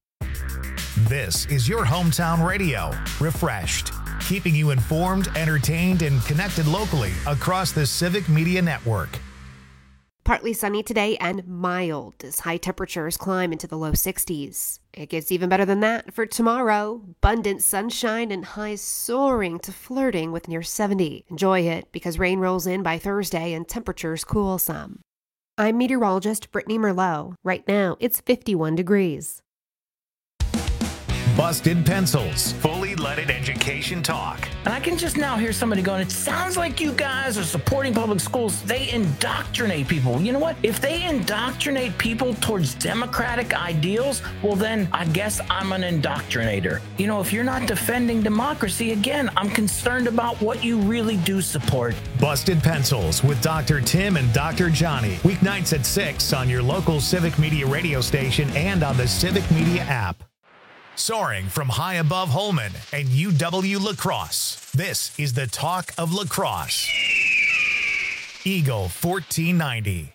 Speaker 11: This is your hometown radio, Refreshed, keeping you informed, entertained, and connected locally across the Civic Media Network.
Speaker 12: Partly sunny today and mild as high temperatures climb into the low sixties. It gets even better than that for tomorrow. Abundant sunshine and highs soaring to flirting with near seventy. Enjoy it because rain rolls in by Thursday and temperatures cool some. I'm meteorologist Brittany Merlot. Right now, it's fifty-one degrees.
Speaker 11: Busted Pencils, fully leaded education talk.
Speaker 14: And I can just now hear somebody going, it sounds like you guys are supporting public schools. They indoctrinate people. You know what? If they indoctrinate people towards democratic ideals, well, then I guess I'm an indoctrinator. You know, if you're not defending democracy, again, I'm concerned about what you really do support.
Speaker 11: Busted Pencils with Doctor Tim and Doctor Johnny. Weeknights at six on your local Civic Media radio station and on the Civic Media app. Soaring from high above Holman and U W La Crosse, this is the Talk of La Crosse. Eagle fourteen ninety.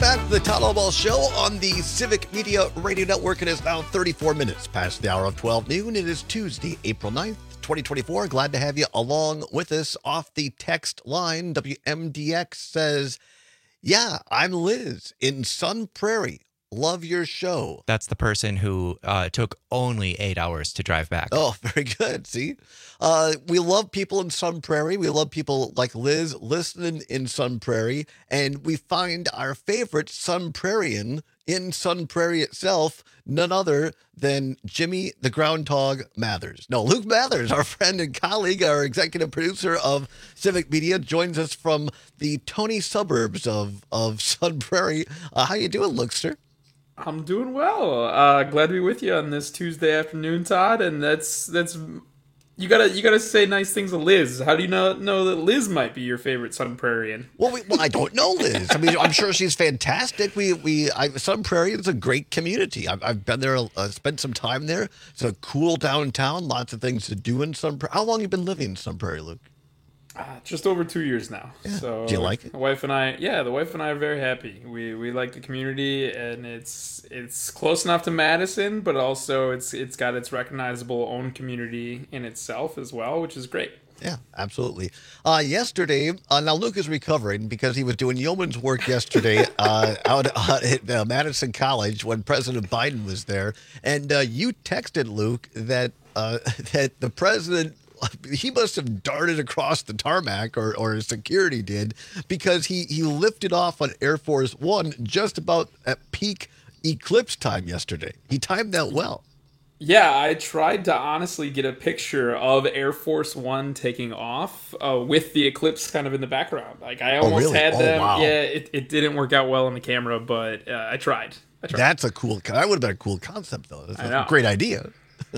Speaker 16: back to the Todd Albaugh Show on the Civic Media Radio Network. It is now thirty-four minutes past the hour of twelve noon. It is Tuesday, April ninth, twenty twenty-four. Glad to have you along with us off the text line. W M D X says, yeah, I'm Liz in Sun Prairie. Love your show.
Speaker 17: That's the person who uh, took only eight hours to drive back.
Speaker 16: Oh, very good. See, uh, we love people in Sun Prairie. We love people like Liz listening in Sun Prairie. And we find our favorite Sun Prairian in Sun Prairie itself, none other than Jimmy the Groundhog Mathers. No, Luke Mathers, our friend and colleague, our executive producer of Civic Media, joins us from the Tony suburbs of, of Sun Prairie. Uh, how you doing, Lukester?
Speaker 3: I'm doing well. Uh, glad to be with you on this Tuesday afternoon, Todd. And that's that's you gotta you gotta say nice things to Liz. How do you know know that Liz might be your favorite Sun Prairian?
Speaker 16: Well, we, well, I don't know Liz. I mean, I'm sure she's fantastic. We we I, Sun Prairie is a great community. I've, I've been there, uh, spent some time there. It's a cool downtown. Lots of things to do in Sun Prairie. How long have you been living in Sun Prairie, Luke?
Speaker 3: Uh, just over two years now.
Speaker 16: Yeah.
Speaker 3: So
Speaker 16: do you like it?
Speaker 3: The wife and I, yeah, the wife and I are very happy. We we like the community, and it's it's close enough to Madison, but also it's it's got its recognizable own community in itself as well, which is great.
Speaker 16: Yeah, absolutely. Uh, yesterday, uh, now Luke is recovering because he was doing yeoman's work yesterday uh, out, out at uh, Madison College when President Biden was there, and uh, you texted Luke that uh, that the president. He must have darted across the tarmac, or, or security did, because he, he lifted off on Air Force One just about at peak eclipse time yesterday. He timed that well.
Speaker 3: Yeah, I tried to honestly get a picture of Air Force One taking off uh, with the eclipse kind of in the background. Like I almost
Speaker 16: oh, really?
Speaker 3: had
Speaker 16: oh,
Speaker 3: them.
Speaker 16: Wow.
Speaker 3: Yeah, it, it didn't work out well on the camera, but uh, I tried. I tried.
Speaker 16: That's a cool. That would have been a cool concept, though. That's a great idea.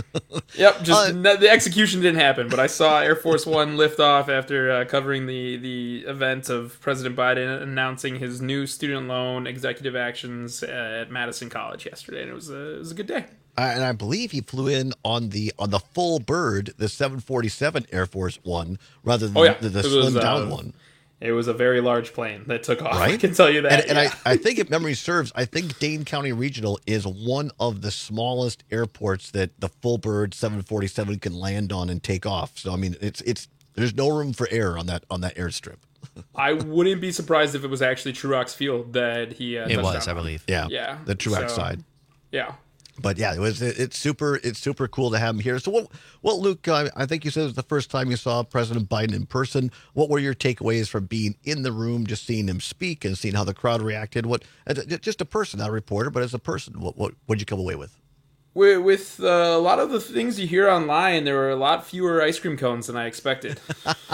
Speaker 3: Yep, just uh, the execution didn't happen, but I saw Air Force One lift off after uh, covering the, the event of President Biden announcing his new student loan executive actions at Madison College yesterday, and it was a, it was a good day.
Speaker 16: Uh, and I believe he flew in on the on the full bird, the seven forty-seven Air Force One, rather than
Speaker 3: oh, yeah.
Speaker 16: the, the
Speaker 3: was,
Speaker 16: slimmed
Speaker 3: uh,
Speaker 16: down one.
Speaker 3: It was a very large plane that took off.
Speaker 16: Right?
Speaker 3: I can tell you that.
Speaker 16: And, and
Speaker 3: yeah.
Speaker 16: I, I think if memory serves, I think Dane County Regional is one of the smallest airports that the full bird seven forty-seven can land on and take off. So I mean, it's it's there's no room for error on that on that airstrip.
Speaker 3: I wouldn't be surprised if it was actually Truax Field that he. Uh,
Speaker 17: it was,
Speaker 3: touched
Speaker 17: I
Speaker 3: on.
Speaker 17: believe.
Speaker 16: Yeah,
Speaker 3: yeah,
Speaker 16: the Truax
Speaker 3: so,
Speaker 16: side.
Speaker 3: Yeah.
Speaker 16: But yeah, it was it's super it's super cool to have him here. So what what Luke, uh, I think you said it was the first time you saw President Biden in person. What were your takeaways from being in the room, just seeing him speak and seeing how the crowd reacted? What just a person, not a reporter, but as a person, what what what did you come away with?
Speaker 3: With uh, a lot of the things you hear online, there were a lot fewer ice cream cones than I expected.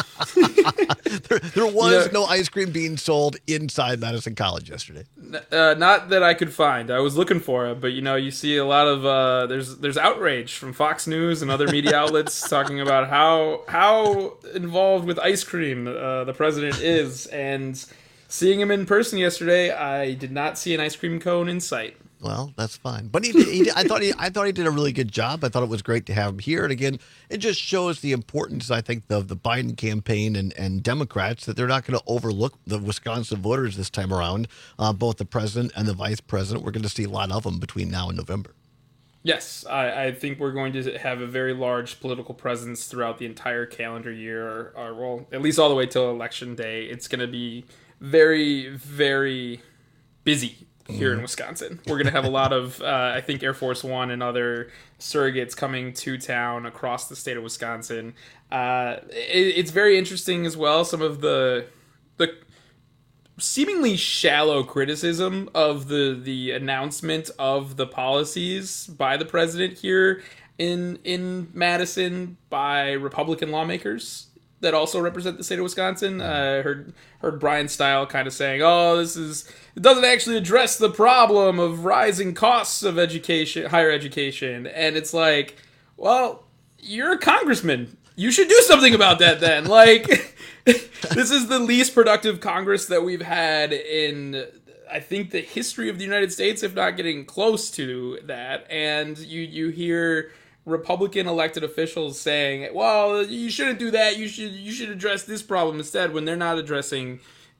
Speaker 16: there, there was
Speaker 3: you know,
Speaker 16: no ice cream being sold inside Madison College yesterday.
Speaker 3: Uh, not that I could find. I was looking for it, but you know, you see a lot of uh, there's there's outrage from Fox News and other media outlets talking about how how involved with ice cream uh, the president is, and seeing him in person yesterday, I did not see an ice cream cone in sight.
Speaker 16: Well, that's fine. But he, he, I thought he, I thought he did a really good job. I thought it was great to have him here. And again, it just shows the importance, I think, of the Biden campaign and, and Democrats, that they're not going to overlook the Wisconsin voters this time around. Uh, both the president and the vice president. We're going to see a lot of them between now and November.
Speaker 3: Yes, I, I think we're going to have a very large political presence throughout the entire calendar year, or, or well, at least all the way till Election Day. It's going to be very, very busy here in Wisconsin. We're going to have a lot of, uh, I think, Air Force One and other surrogates coming to town across the state of Wisconsin. Uh, it, it's very interesting as well, some of the the seemingly shallow criticism of the, the announcement of the policies by the president here in in Madison by Republican lawmakers that also represent the state of Wisconsin. I uh, heard heard Brian Stile kind of saying, "Oh, this is it doesn't actually address the problem of rising costs of education, higher education." And it's like, well, you're a congressman. You should do something about that then. Like, this is the least productive Congress that we've had in, I think, the history of the United States, if not getting close to that. And you you hear Republican elected officials saying, well, you shouldn't do that. You should you should address this problem instead, when they're not addressing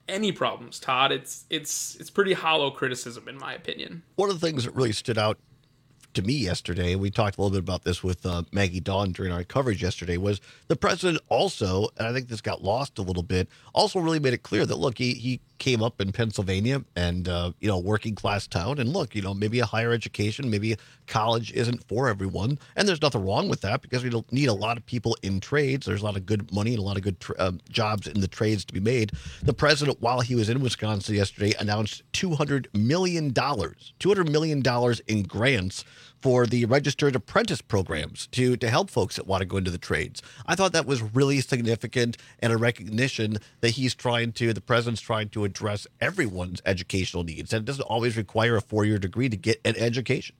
Speaker 3: any problems, Todd. It's it's it's pretty hollow criticism, in my opinion.
Speaker 16: One of the things that really stood out to me yesterday, we talked a little bit about this with uh, Maggie Dawn during our coverage yesterday, was the president also, and I think this got lost a little bit, also really made it clear that, look, he, he came up in Pennsylvania and, uh, you know, working class town. And look, you know, maybe a higher education, maybe college isn't for everyone. And there's nothing wrong with that because we don't need a lot of people in trades. There's a lot of good money and a lot of good tra- uh, jobs in the trades to be made. The president, while he was in Wisconsin yesterday, announced two hundred million dollars, two hundred million dollars in grants for the registered apprentice programs to, to help folks that want to go into the trades. I thought that was really significant and a recognition that he's trying to, the president's trying to address everyone's educational needs. And it doesn't always require a four-year degree to get an education.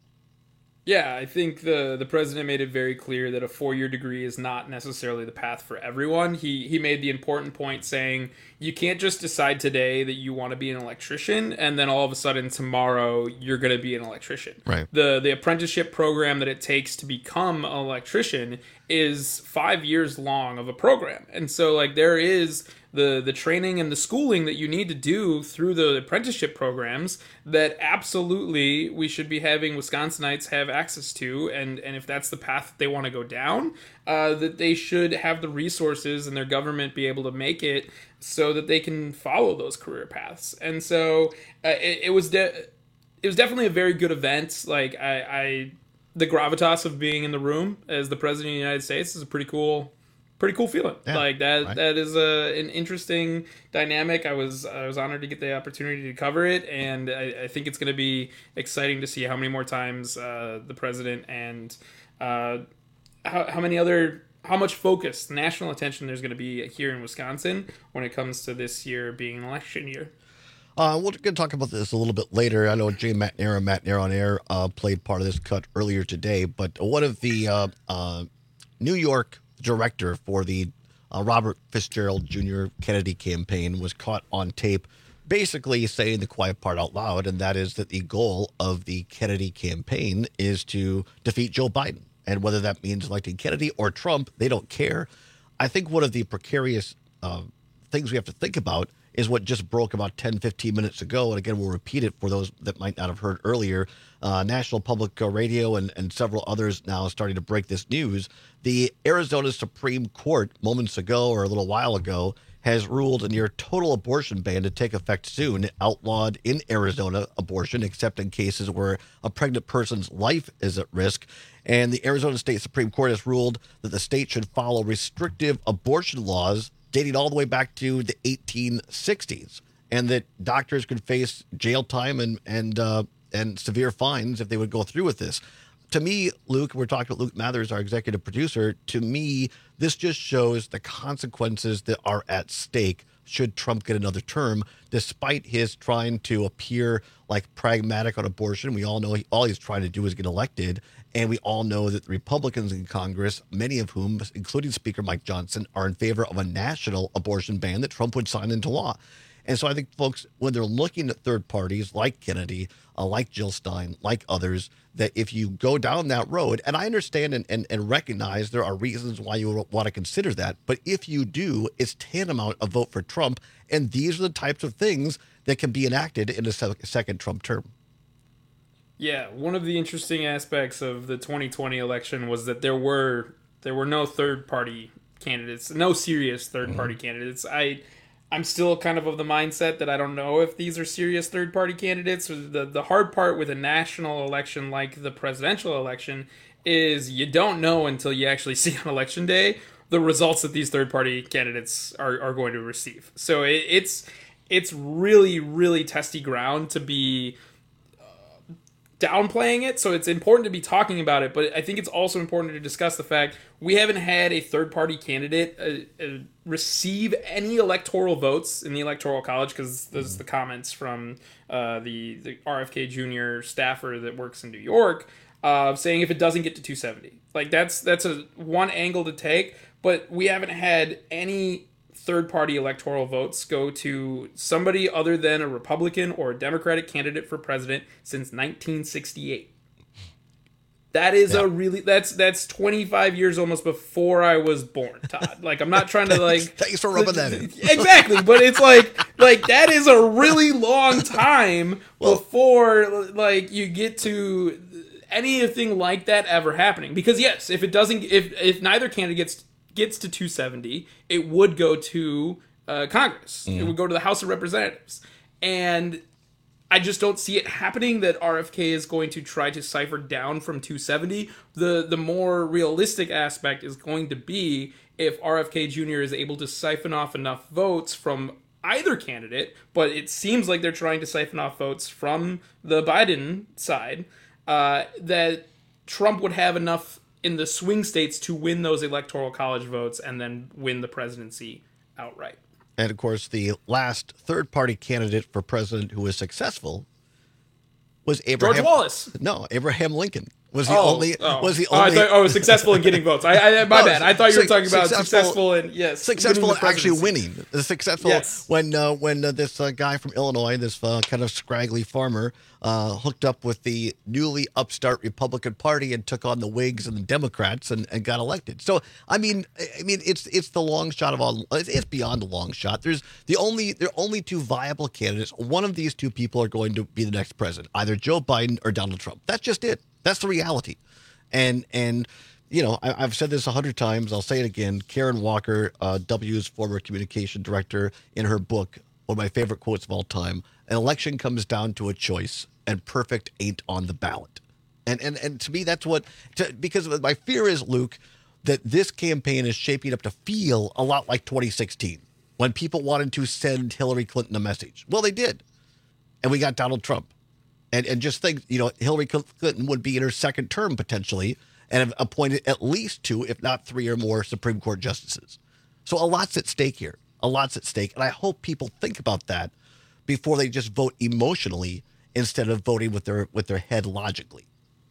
Speaker 3: Yeah, I think the the president made it very clear that a four-year degree is not necessarily the path for everyone. He he made the important point saying you can't just decide today that you want to be an electrician and then all of a sudden tomorrow you're going to be an electrician.
Speaker 16: Right.
Speaker 3: The the apprenticeship program that it takes to become an electrician is five years long of a program. And so like there is the the training and the schooling that you need to do through the apprenticeship programs that absolutely we should be having Wisconsinites have access to, and and if that's the path that they want to go down, uh, that they should have the resources and their government be able to make it so that they can follow those career paths. And so uh, it, it was de- it was definitely a very good event. Like I, I the gravitas of being in the room as the president of the United States is a pretty cool Pretty cool feeling.
Speaker 16: Yeah,
Speaker 3: like that.
Speaker 16: right.
Speaker 3: That is a an interesting dynamic. I was I was honored to get the opportunity to cover it, and I, I think it's going to be exciting to see how many more times uh, the president and uh, how how many other how much focus, national attention there's going to be here in Wisconsin when it comes to this year being an election year.
Speaker 16: Uh, we're going to talk about this a little bit later. I know Jay McNair, McNair on Air, uh, played part of this cut earlier today, but one of the uh, uh, New York director for the uh, Robert Fitzgerald Junior Kennedy campaign was caught on tape basically saying the quiet part out loud, and that is that the goal of the Kennedy campaign is to defeat Joe Biden. And whether that means electing Kennedy or Trump, they don't care. I think one of the precarious uh, things we have to think about is what just broke about ten, fifteen minutes ago. And again, we'll repeat it for those that might not have heard earlier. Uh, National Public Radio and, and several others now starting to break this news. The Arizona Supreme Court moments ago or a little while ago has ruled a near total abortion ban to take effect soon. It outlawed in Arizona abortion, except in cases where a pregnant person's life is at risk. And the Arizona State Supreme Court has ruled that the state should follow restrictive abortion laws dating all the way back to the eighteen sixties, and that doctors could face jail time and and uh, and severe fines if they would go through with this. To me, Luke, we're talking about Luke Mathers, our executive producer. To me, this just shows the consequences that are at stake should Trump get another term, despite his trying to appear like pragmatic on abortion. We all know he, all he's trying to do is get elected. And we all know that the Republicans in Congress, many of whom, including Speaker Mike Johnson, are in favor of a national abortion ban that Trump would sign into law. And so I think folks, when they're looking at third parties like Kennedy, uh, like Jill Stein, like others, that if you go down that road, and I understand and, and, and recognize there are reasons why you want to consider that, but if you do, it's tantamount a vote for Trump. And these are the types of things that can be enacted in a second Trump term.
Speaker 3: Yeah, one of the interesting aspects of the twenty twenty election was that there were there were no third party candidates, no serious third party mm-hmm. candidates. I I'm still kind of of the mindset that I don't know if these are serious third party candidates. The the hard part with a national election like the presidential election is you don't know until you actually see on election day the results that these third party candidates are, are going to receive. So it, it's it's really really testy ground to be downplaying it, so it's important to be talking about it, but I think it's also important to discuss the fact we haven't had a third-party candidate uh, uh, receive any electoral votes in the Electoral College, because there's the comments from uh, the, the R F K Junior staffer that works in New York uh, saying if it doesn't get to two seventy. Like, that's, that's a one angle to take, but we haven't had any third-party electoral votes go to somebody other than a Republican or a Democratic candidate for president since nineteen sixty-eight. That is yeah. a really that's that's twenty-five years almost before I was born, Todd. Like I'm not trying to like
Speaker 16: thanks for rubbing that in.
Speaker 3: Exactly, but it's like like that is a really long time well, before like you get to anything like that ever happening. Because yes, if it doesn't if if neither candidate gets gets to two seventy, it would go to uh, Congress. Mm. It would go to the House of Representatives. And I just don't see it happening that R F K is going to try to cipher down from two seventy. The the more realistic aspect is going to be if R F K Junior is able to siphon off enough votes from either candidate, but it seems like they're trying to siphon off votes from the Biden side, uh, that Trump would have enough in the swing states to win those electoral college votes and then win the presidency outright.
Speaker 16: And, of course, the last third-party candidate for president who was successful was Abraham...
Speaker 3: George Wallace.
Speaker 16: No, Abraham Lincoln was the
Speaker 3: oh,
Speaker 16: only...
Speaker 3: Oh.
Speaker 16: Was the
Speaker 3: oh,
Speaker 16: only...
Speaker 3: I thought, oh, successful in getting votes. I, I My no, bad. I thought you were talking about successful, successful in... Yes.
Speaker 16: Successful in actually winning. Successful
Speaker 3: yes.
Speaker 16: when uh, when uh, this uh, guy from Illinois, this uh, kind of scraggly farmer, uh, hooked up with the newly upstart Republican Party and took on the Whigs and the Democrats and, and got elected. So, I mean, I mean, it's it's the long shot of all. It's beyond the long shot. There's the only there are only two viable candidates. One of these two people are going to be the next president, either Joe Biden or Donald Trump. That's just it. That's the reality. And and you know, I, I've said this a hundred times. I'll say it again. Karen Walker, uh, W's former communication director, in her book, one of my favorite quotes of all time: "An election comes down to a choice, and perfect ain't on the ballot." And and and to me, that's what. To, because my fear is, Luke, that this campaign is shaping up to feel a lot like twenty sixteen, when people wanted to send Hillary Clinton a message. Well, they did, and we got Donald Trump. And and just think, you know, Hillary Clinton would be in her second term potentially and have appointed at least two, if not three or more Supreme Court justices. So a lot's at stake here. A lot's at stake. And I hope people think about that before they just vote emotionally instead of voting with their with their head logically.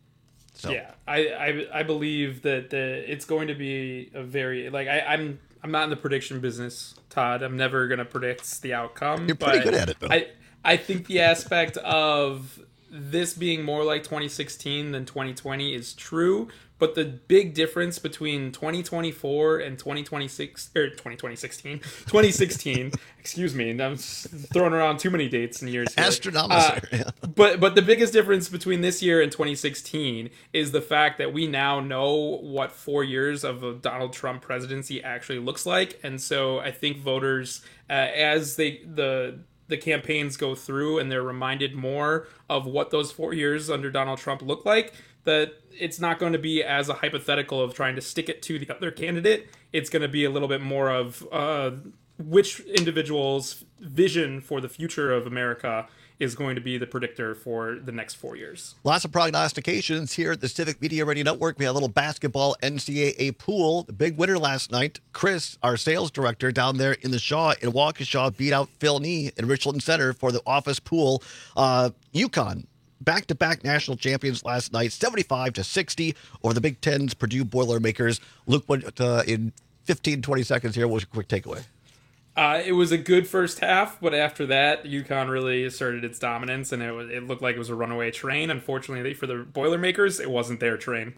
Speaker 16: So
Speaker 3: yeah, I I, I believe that the, it's going to be a very like I, I'm I'm not in the prediction business, Todd. I'm never going to predict the outcome.
Speaker 16: You're pretty
Speaker 3: but
Speaker 16: good at it, though.
Speaker 3: I I think the aspect of this being more like twenty sixteen than twenty twenty is true, but the big difference between twenty twenty-four and twenty twenty-six or twenty sixteen, twenty sixteen, excuse me, and I'm throwing around too many dates and years here.
Speaker 16: Astronomical.
Speaker 3: Uh, yeah. But but the biggest difference between this year and twenty sixteen is the fact that we now know what four years of a Donald Trump presidency actually looks like, and so I think voters, uh, as they the the campaigns go through and they're reminded more of what those four years under Donald Trump look like, that it's not going to be as a hypothetical of trying to stick it to the other candidate. It's going to be a little bit more of uh, which individual's vision for the future of America is going to be the predictor for the next four years.
Speaker 16: Lots of prognostications here at the Civic Media Radio Network. We had a little basketball N C double A pool. The big winner last night, Chris, our sales director down there in the Shaw, in Waukesha, beat out Phil Nee in Richland Center for the office pool. Uh, UConn, back-to-back national champions last night, seventy-five to sixty over the Big Ten's Purdue Boilermakers. Luke, what, uh, in fifteen, twenty seconds here, what's your quick takeaway?
Speaker 3: Uh, it was a good first half, but after that, UConn really asserted its dominance, and it was, it looked like it was a runaway train. Unfortunately, for the Boilermakers, it wasn't their train.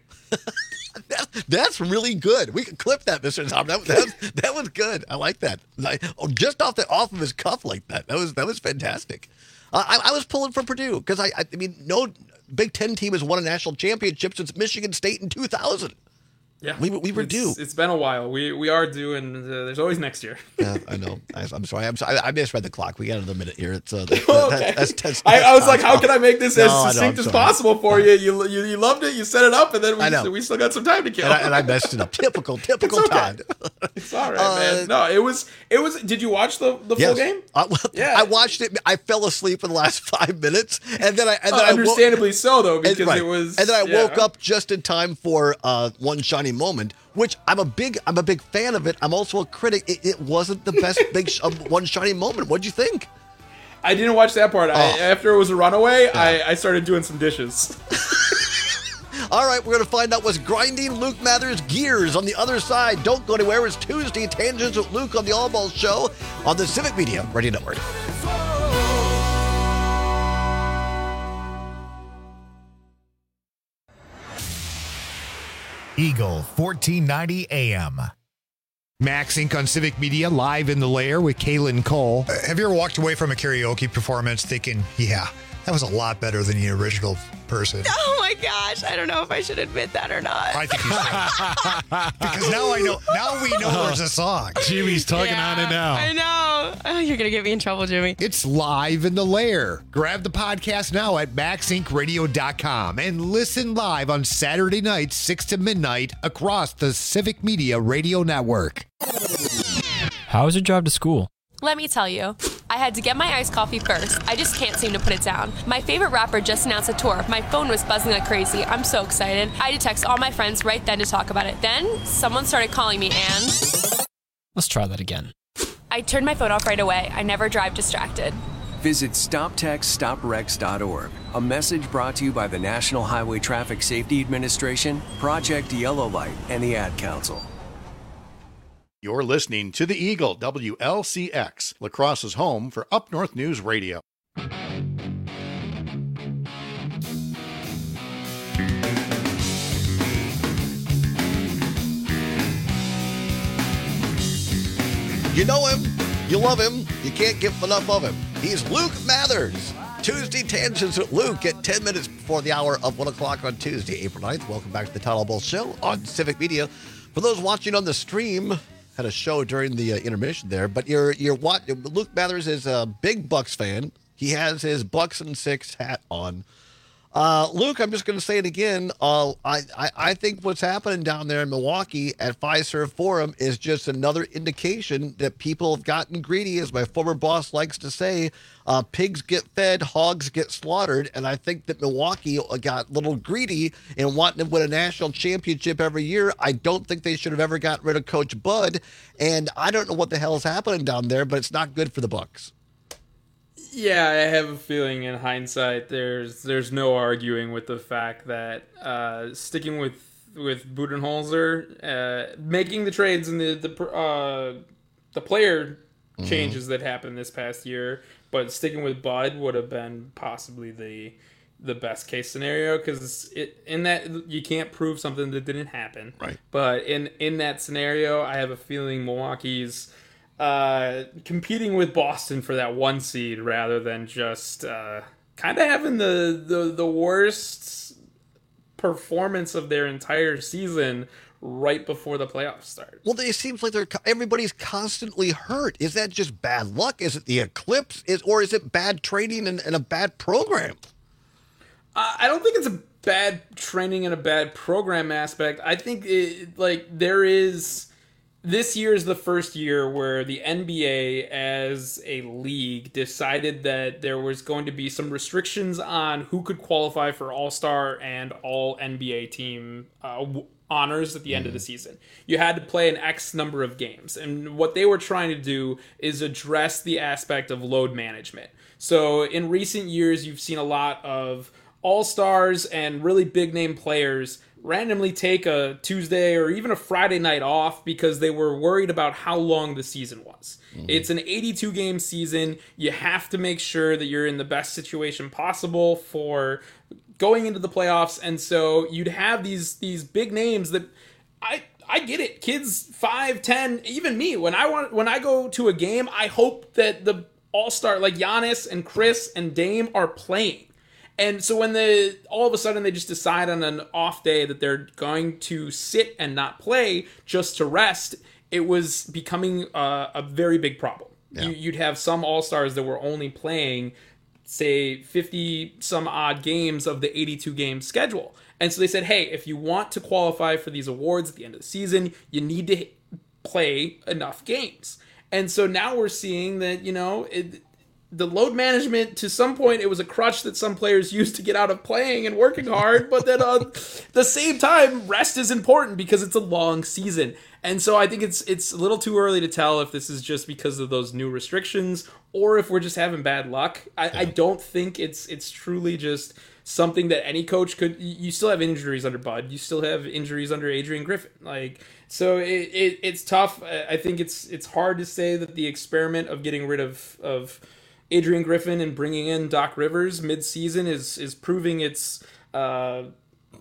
Speaker 16: that, that's really good. We could clip that, Mister Tom. That, that, that was good. I like that. Like, oh, just off the off of his cuff like that. That was that was fantastic. Uh, I, I was pulling for Purdue because I, I I mean no Big Ten team has won a national championship since Michigan State in two thousand.
Speaker 3: Yeah,
Speaker 16: we we were
Speaker 3: it's,
Speaker 16: due.
Speaker 3: It's been a while. We we are due, and uh, there's always next year.
Speaker 16: Yeah, I know. I, I'm sorry. I'm sorry. I, I misread the clock. We got another minute here. It's uh, that,
Speaker 3: okay.
Speaker 16: that, that's, that's, that's,
Speaker 3: I, I was like, how can I make this
Speaker 16: no,
Speaker 3: as succinct
Speaker 16: know,
Speaker 3: as possible for you? You, you? you loved it. You set it up, and then we,
Speaker 16: I know.
Speaker 3: we still got some time to kill.
Speaker 16: And I, and I messed it up. Typical, typical
Speaker 3: it's okay.
Speaker 16: Todd.
Speaker 3: It's all right,
Speaker 16: uh,
Speaker 3: man. No, it was it was. Did you watch the the
Speaker 16: yes.
Speaker 3: full game?
Speaker 16: I, well,
Speaker 3: yeah,
Speaker 16: I watched it. I fell asleep in the last five minutes, and then I and then
Speaker 3: uh,
Speaker 16: I
Speaker 3: understandably
Speaker 16: woke,
Speaker 3: so though because
Speaker 16: and, right.
Speaker 3: it was.
Speaker 16: And then I
Speaker 3: yeah.
Speaker 16: woke up just in time for uh, One Shiny Moment, which I'm a big I'm a big fan of it. I'm also a critic. It, it wasn't the best big sh- uh, One Shiny Moment. What'd you think?
Speaker 3: I didn't watch that part.
Speaker 16: Oh.
Speaker 3: I, after it was a runaway,
Speaker 16: Yeah.
Speaker 3: I, I started doing some dishes.
Speaker 16: All right, we're going to find out what's grinding Luke Mathers' gears on the other side. Don't go anywhere. It's Tuesday, Tangents with Luke on the All Balls Show on the Civic Media Radio Network.
Speaker 11: Eagle fourteen ninety A M.
Speaker 5: Max Incorporated on Civic Media, live in the lair with Kaylin Cole.
Speaker 6: Uh, have you ever walked away from a karaoke performance thinking, yeah, that was a lot better than the original person?
Speaker 7: Oh my gosh, I don't know if I should admit that or not.
Speaker 6: I think you should. Because now I know, now we know there's a song.
Speaker 5: Jimmy's tugging
Speaker 7: Yeah,
Speaker 5: on it now.
Speaker 7: I know. Oh, you're going to get me in trouble, Jimmy.
Speaker 5: It's live in the lair. Grab the podcast now at max inc radio dot com and listen live on Saturday nights, six to midnight, across the Civic Media Radio Network.
Speaker 9: How was your drive to school?
Speaker 10: Let me tell you, I had to get my iced coffee first. I just can't seem to put it down. My favorite rapper just announced a tour. My phone was buzzing like crazy. I'm so excited. I had to text all my friends right then to talk about it. Then someone started calling me and...
Speaker 9: Let's try that again.
Speaker 10: I turned my phone off right away. I never drive distracted.
Speaker 26: Visit stop text stop wrecks dot org. A message brought to you by the National Highway Traffic Safety Administration, Project Yellow Light, and the Ad Council.
Speaker 27: You're listening to the Eagle, W L C X, La Crosse's home for Up North News Radio.
Speaker 16: You know him, you love him, you can't get enough of him. He's Luke Mathers. Tuesday Tangents with Luke at ten minutes before the hour of one o'clock on Tuesday, April ninth. Welcome back to the Todd Ball Show on Civic Media. For those watching on the stream, had a show during the uh, intermission there, but you're you're what Luke Mathers is a big Bucks fan. He has his Bucks and Six hat on. Uh, Luke, I'm just going to say it again. Uh, I, I I think what's happening down there in Milwaukee at Fiserv Forum is just another indication that people have gotten greedy, as my former boss likes to say. Uh, pigs get fed, hogs get slaughtered, and I think that Milwaukee got a little greedy in wanting to win a national championship every year. I don't think they should have ever gotten rid of Coach Bud, and I don't know what the hell is happening down there, but it's not good for the Bucks.
Speaker 3: Yeah, I have a feeling in hindsight there's there's no arguing with the fact that uh, sticking with with Budenholzer, uh, making the trades and the the uh, the player mm-hmm. changes that happened this past year, but sticking with Bud would have been possibly the the best case scenario, because it in that you can't prove something that didn't happen.
Speaker 27: Right.
Speaker 3: But in in that scenario, I have a feeling Milwaukee's Uh, competing with Boston for that one seed rather than just uh, kind of having the, the the worst performance of their entire season right before the playoffs start.
Speaker 16: Well, it seems like they're everybody's constantly hurt. Is that just bad luck? Is it the eclipse? Is or is it bad training and, and a bad program?
Speaker 3: Uh, I don't think it's a bad training and a bad program aspect. I think it, like there is. This year is the first year where the N B A as a league decided that there was going to be some restrictions on who could qualify for All-Star and all N B A team uh, honors at the end mm-hmm. of the season. You had to play an X number of games. And what they were trying to do is address the aspect of load management. So in recent years, you've seen a lot of All-Stars and really big-name players randomly take a Tuesday or even a Friday night off because they were worried about how long the season was. Mm-hmm. It's an eighty-two game season. You have to make sure that you're in the best situation possible for going into the playoffs. And so you'd have these these big names that I I get it. Kids five, ten, even me, when I want when I go to a game, I hope that the all-star like Giannis and Chris and Dame are playing. And so when the all of a sudden they just decide on an off day that they're going to sit and not play just to rest, it was becoming a, a very big problem. Yeah. You, you'd have some all-stars that were only playing, say, fifty some odd games of the eighty-two game schedule. And so they said, hey, if you want to qualify for these awards at the end of the season, you need to play enough games. And so now we're seeing that, you know, it, the load management, to some point, it was a crutch that some players used to get out of playing and working hard. But then uh, at the same time, rest is important because it's a long season. And so I think it's it's a little too early to tell if this is just because of those new restrictions or if we're just having bad luck. I, yeah. I don't think it's it's truly just something that any coach could. You still have injuries under Bud. You still have injuries under Adrian Griffin. Like so, it, it it's tough. I think it's it's hard to say that the experiment of getting rid of of Adrian Griffin and bringing in Doc Rivers mid-season is is proving its uh,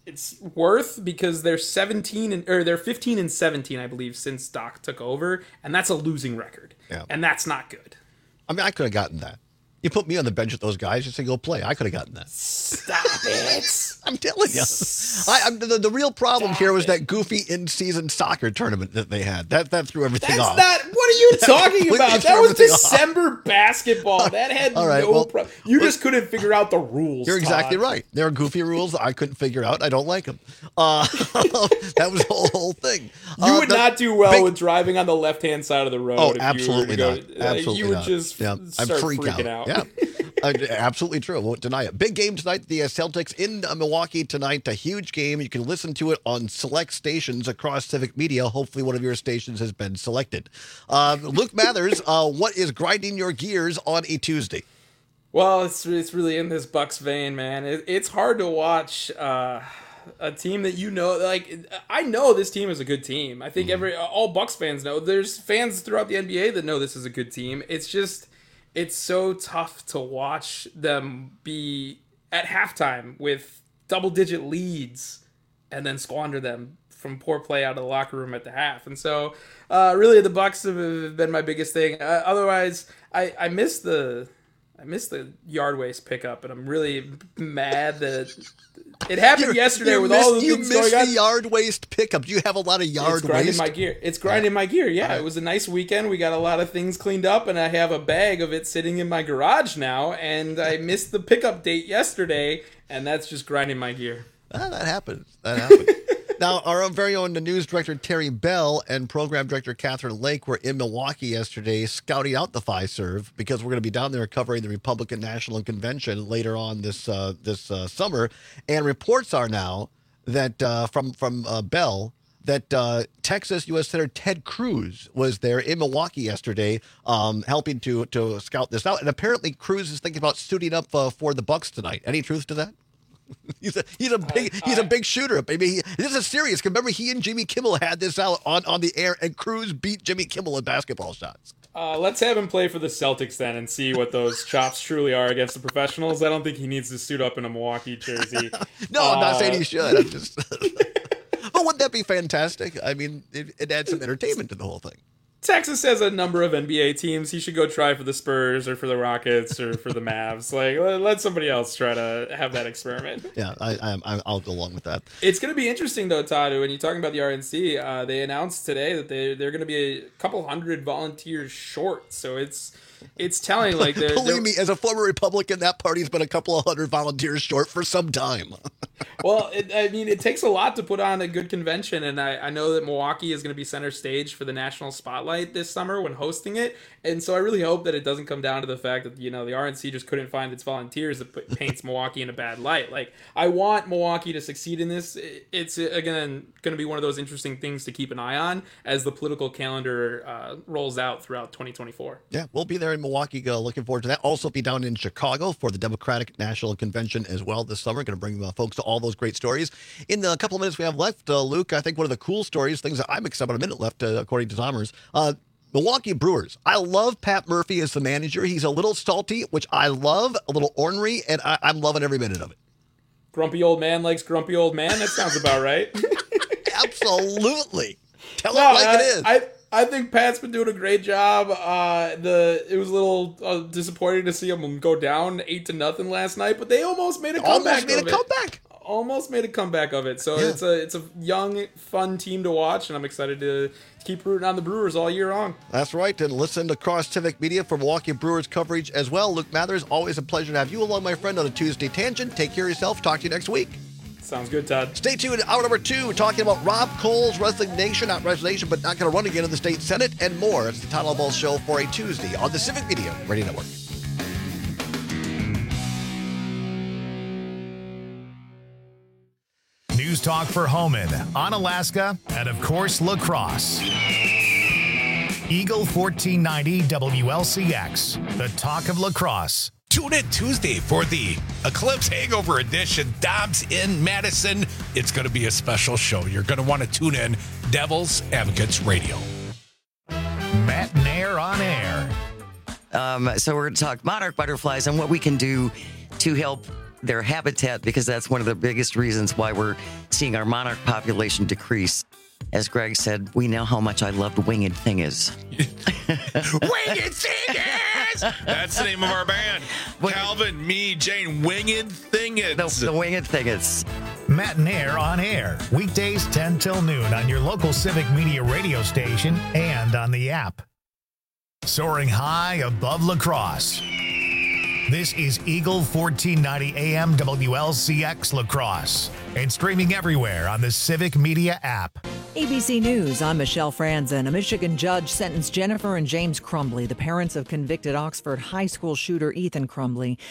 Speaker 3: it's worth because they're seventeen and or they're fifteen and seventeen, I believe, since Doc took over, and that's a losing record.
Speaker 16: Yeah.
Speaker 3: And that's not good.
Speaker 16: I mean, I could have gotten that. You put me on the bench with those guys, you say go play. I could have gotten that.
Speaker 3: Stop it!
Speaker 16: I'm telling you. I, I'm, the, the real problem
Speaker 3: Stop
Speaker 16: here was
Speaker 3: it.
Speaker 16: that goofy in-season soccer tournament that they had. That that threw everything
Speaker 3: That's
Speaker 16: off.
Speaker 3: not. What are you
Speaker 16: That
Speaker 3: talking
Speaker 16: completely
Speaker 3: about?
Speaker 16: threw
Speaker 3: That was
Speaker 16: everything off.
Speaker 3: December basketball. That had
Speaker 16: All right,
Speaker 3: no
Speaker 16: well,
Speaker 3: problem. You just couldn't figure out the rules.
Speaker 16: You're exactly
Speaker 3: Todd.
Speaker 16: right. There are goofy rules that I couldn't figure out. I don't like them. Uh, that was the whole, whole thing.
Speaker 3: You
Speaker 16: Uh,
Speaker 3: would
Speaker 16: the
Speaker 3: not do well
Speaker 16: big-
Speaker 3: with driving on the left-hand side of the road.
Speaker 16: Oh,
Speaker 3: if
Speaker 16: absolutely
Speaker 3: you were
Speaker 16: not.
Speaker 3: to go, uh,
Speaker 16: Absolutely
Speaker 3: You would
Speaker 16: not.
Speaker 3: just
Speaker 16: yeah, I'm
Speaker 3: start
Speaker 16: freak
Speaker 3: freaking
Speaker 16: out.
Speaker 3: out.
Speaker 16: Yeah. Uh, absolutely true. I won't deny it. Big game tonight. The uh, Celtics in uh, Milwaukee tonight. A huge game. You can listen to it on select stations across Civic Media. Hopefully, one of your stations has been selected. Uh, Luke Mathers, uh, what is grinding your gears on a Tuesday?
Speaker 3: Well, it's it's really in this Bucks vein, man. It, it's hard to watch uh, a team that you know. Like, I know this team is a good team. I think every all Bucks fans know. There's fans throughout the N B A that know this is a good team. It's just it's so tough to watch them be at halftime with double-digit leads and then squander them from poor play out of the locker room at the half. And so, uh, really, the Bucks have been my biggest thing. Uh, otherwise, I I miss the. I missed the yard waste pickup, and I'm really mad that it happened
Speaker 16: You-
Speaker 3: yesterday
Speaker 16: you
Speaker 3: with
Speaker 16: missed-
Speaker 3: all the
Speaker 16: You
Speaker 3: things
Speaker 16: missed
Speaker 3: going
Speaker 16: the
Speaker 3: on.
Speaker 16: yard waste pickup. You have a lot of yard
Speaker 3: It's grinding
Speaker 16: waste.
Speaker 3: my gear. It's grinding my gear. Yeah, it was a nice weekend. We got a lot of things cleaned up, and I have a bag of it sitting in my garage now. And I missed the pickup date yesterday, and that's just grinding my gear.
Speaker 16: Ah, that happens. That happens. Now, our own very own news director Terry Bell and program director Catherine Lake were in Milwaukee yesterday scouting out the Fiserv because we're going to be down there covering the Republican National Convention later on this uh, this uh, summer. And reports are now that uh, from from uh, Bell that uh, Texas U S Senator Ted Cruz was there in Milwaukee yesterday, um, helping to to scout this out. And apparently, Cruz is thinking about suiting up uh, for the Bucks tonight. Any truth to that? He's a he's a big he's a big shooter. I mean, he, this is serious. Remember, he and Jimmy Kimmel had this out on, on the air, and Cruz beat Jimmy Kimmel in basketball shots.
Speaker 3: Uh, let's have him play for the Celtics then and see what those chops truly are against the professionals. I don't think he needs to suit up in a Milwaukee jersey.
Speaker 16: No, I'm not
Speaker 3: Uh,
Speaker 16: saying he should. I'm just. But wouldn't that be fantastic? I mean, it, it adds some entertainment to the whole thing.
Speaker 3: Texas has a number of N B A teams. He should go try for the Spurs or for the Rockets or for the Mavs. Like, let, let somebody else try to have that experiment.
Speaker 16: Yeah, I, I, I'll go along with that.
Speaker 3: It's going to be interesting, though, Todd, when you're talking about the R N C. Uh, they announced today that they, they're going to be a couple hundred volunteers short. So it's it's telling. Like, they're,
Speaker 16: Believe
Speaker 3: they're,
Speaker 16: me, as a former Republican, that party's been a couple of hundred volunteers short for some time.
Speaker 3: Well, it, I mean, it takes a lot to put on a good convention, and I, I know that Milwaukee is going to be center stage for the national spotlight this summer when hosting it, and so I really hope that it doesn't come down to the fact that, you know, the R N C just couldn't find its volunteers that put, paints Milwaukee in a bad light. Like, I want Milwaukee to succeed in this. It's, again, going to be one of those interesting things to keep an eye on as the political calendar uh, rolls out throughout twenty twenty-four.
Speaker 16: Yeah, we'll be there in Milwaukee. Uh, looking forward to that. Also be down in Chicago for the Democratic National Convention as well this summer. Going to bring uh, folks to all those great stories. In the couple of minutes we have left, uh, Luke, I think one of the cool stories, things that I'm excited about, a minute left, uh, according to Zommers, uh, Milwaukee Brewers. I love Pat Murphy as the manager. He's a little salty, which I love, a little ornery, and I- I'm loving every minute of it.
Speaker 3: Grumpy old man likes grumpy old man? That sounds about right.
Speaker 16: Absolutely. Tell
Speaker 3: No,
Speaker 16: it like
Speaker 3: I,
Speaker 16: it is.
Speaker 3: I I think Pat's been doing a great job. Uh, the it was a little uh, disappointing to see them go down eight to nothing last night, but they almost made a
Speaker 16: Almost
Speaker 3: comeback.
Speaker 16: made a
Speaker 3: of it.
Speaker 16: comeback.
Speaker 3: Almost made a comeback of it. So
Speaker 16: Yeah.
Speaker 3: it's a it's a young, fun team to watch, and I'm excited to keep rooting on the Brewers all year long.
Speaker 16: That's right. And listen to Cross Civic Media for Milwaukee Brewers coverage as well. Luke Mathers, always a pleasure to have you along, my friend, on a Tuesday Tangent. Take care of yourself. Talk to you next week.
Speaker 3: Sounds good, Todd.
Speaker 16: Stay tuned. Hour number two, talking about Rob Cole's resignation, not resignation, but not going to run again in the state Senate and more. It's the Todd Ball Show for a Tuesday on the Civic Media Radio Network.
Speaker 11: News Talk for Homan, Onalaska, and of course, La Crosse. Eagle fourteen ninety W L C X, the talk of La Crosse.
Speaker 8: Tune in Tuesday for the Eclipse Hangover Edition. Dobbs in Madison. It's going to be a special show. You're going to want to tune in. Devil's Advocates Radio.
Speaker 11: Matt Nair on air.
Speaker 13: Um, so we're going to talk monarch butterflies and what we can do to help
Speaker 2: their habitat, because that's one of the biggest reasons why we're seeing our monarch population decrease. As Greg said, we know how much I loved Winged Thingers.
Speaker 8: Winged Thingers! That's the name of our band. Calvin, me, Jane, Winged Thingers.
Speaker 2: The, the Winged Thingers.
Speaker 11: Matt and Air on air. Weekdays ten till noon on your local Civic Media radio station and on the app. Soaring high above La Crosse. This is Eagle fourteen ninety A M W L C X La Crosse and streaming everywhere on the Civic Media app.
Speaker 13: A B C News, I'm Michelle Franzen. A Michigan judge sentenced Jennifer and James Crumbley, the parents of convicted Oxford high school shooter Ethan Crumbley,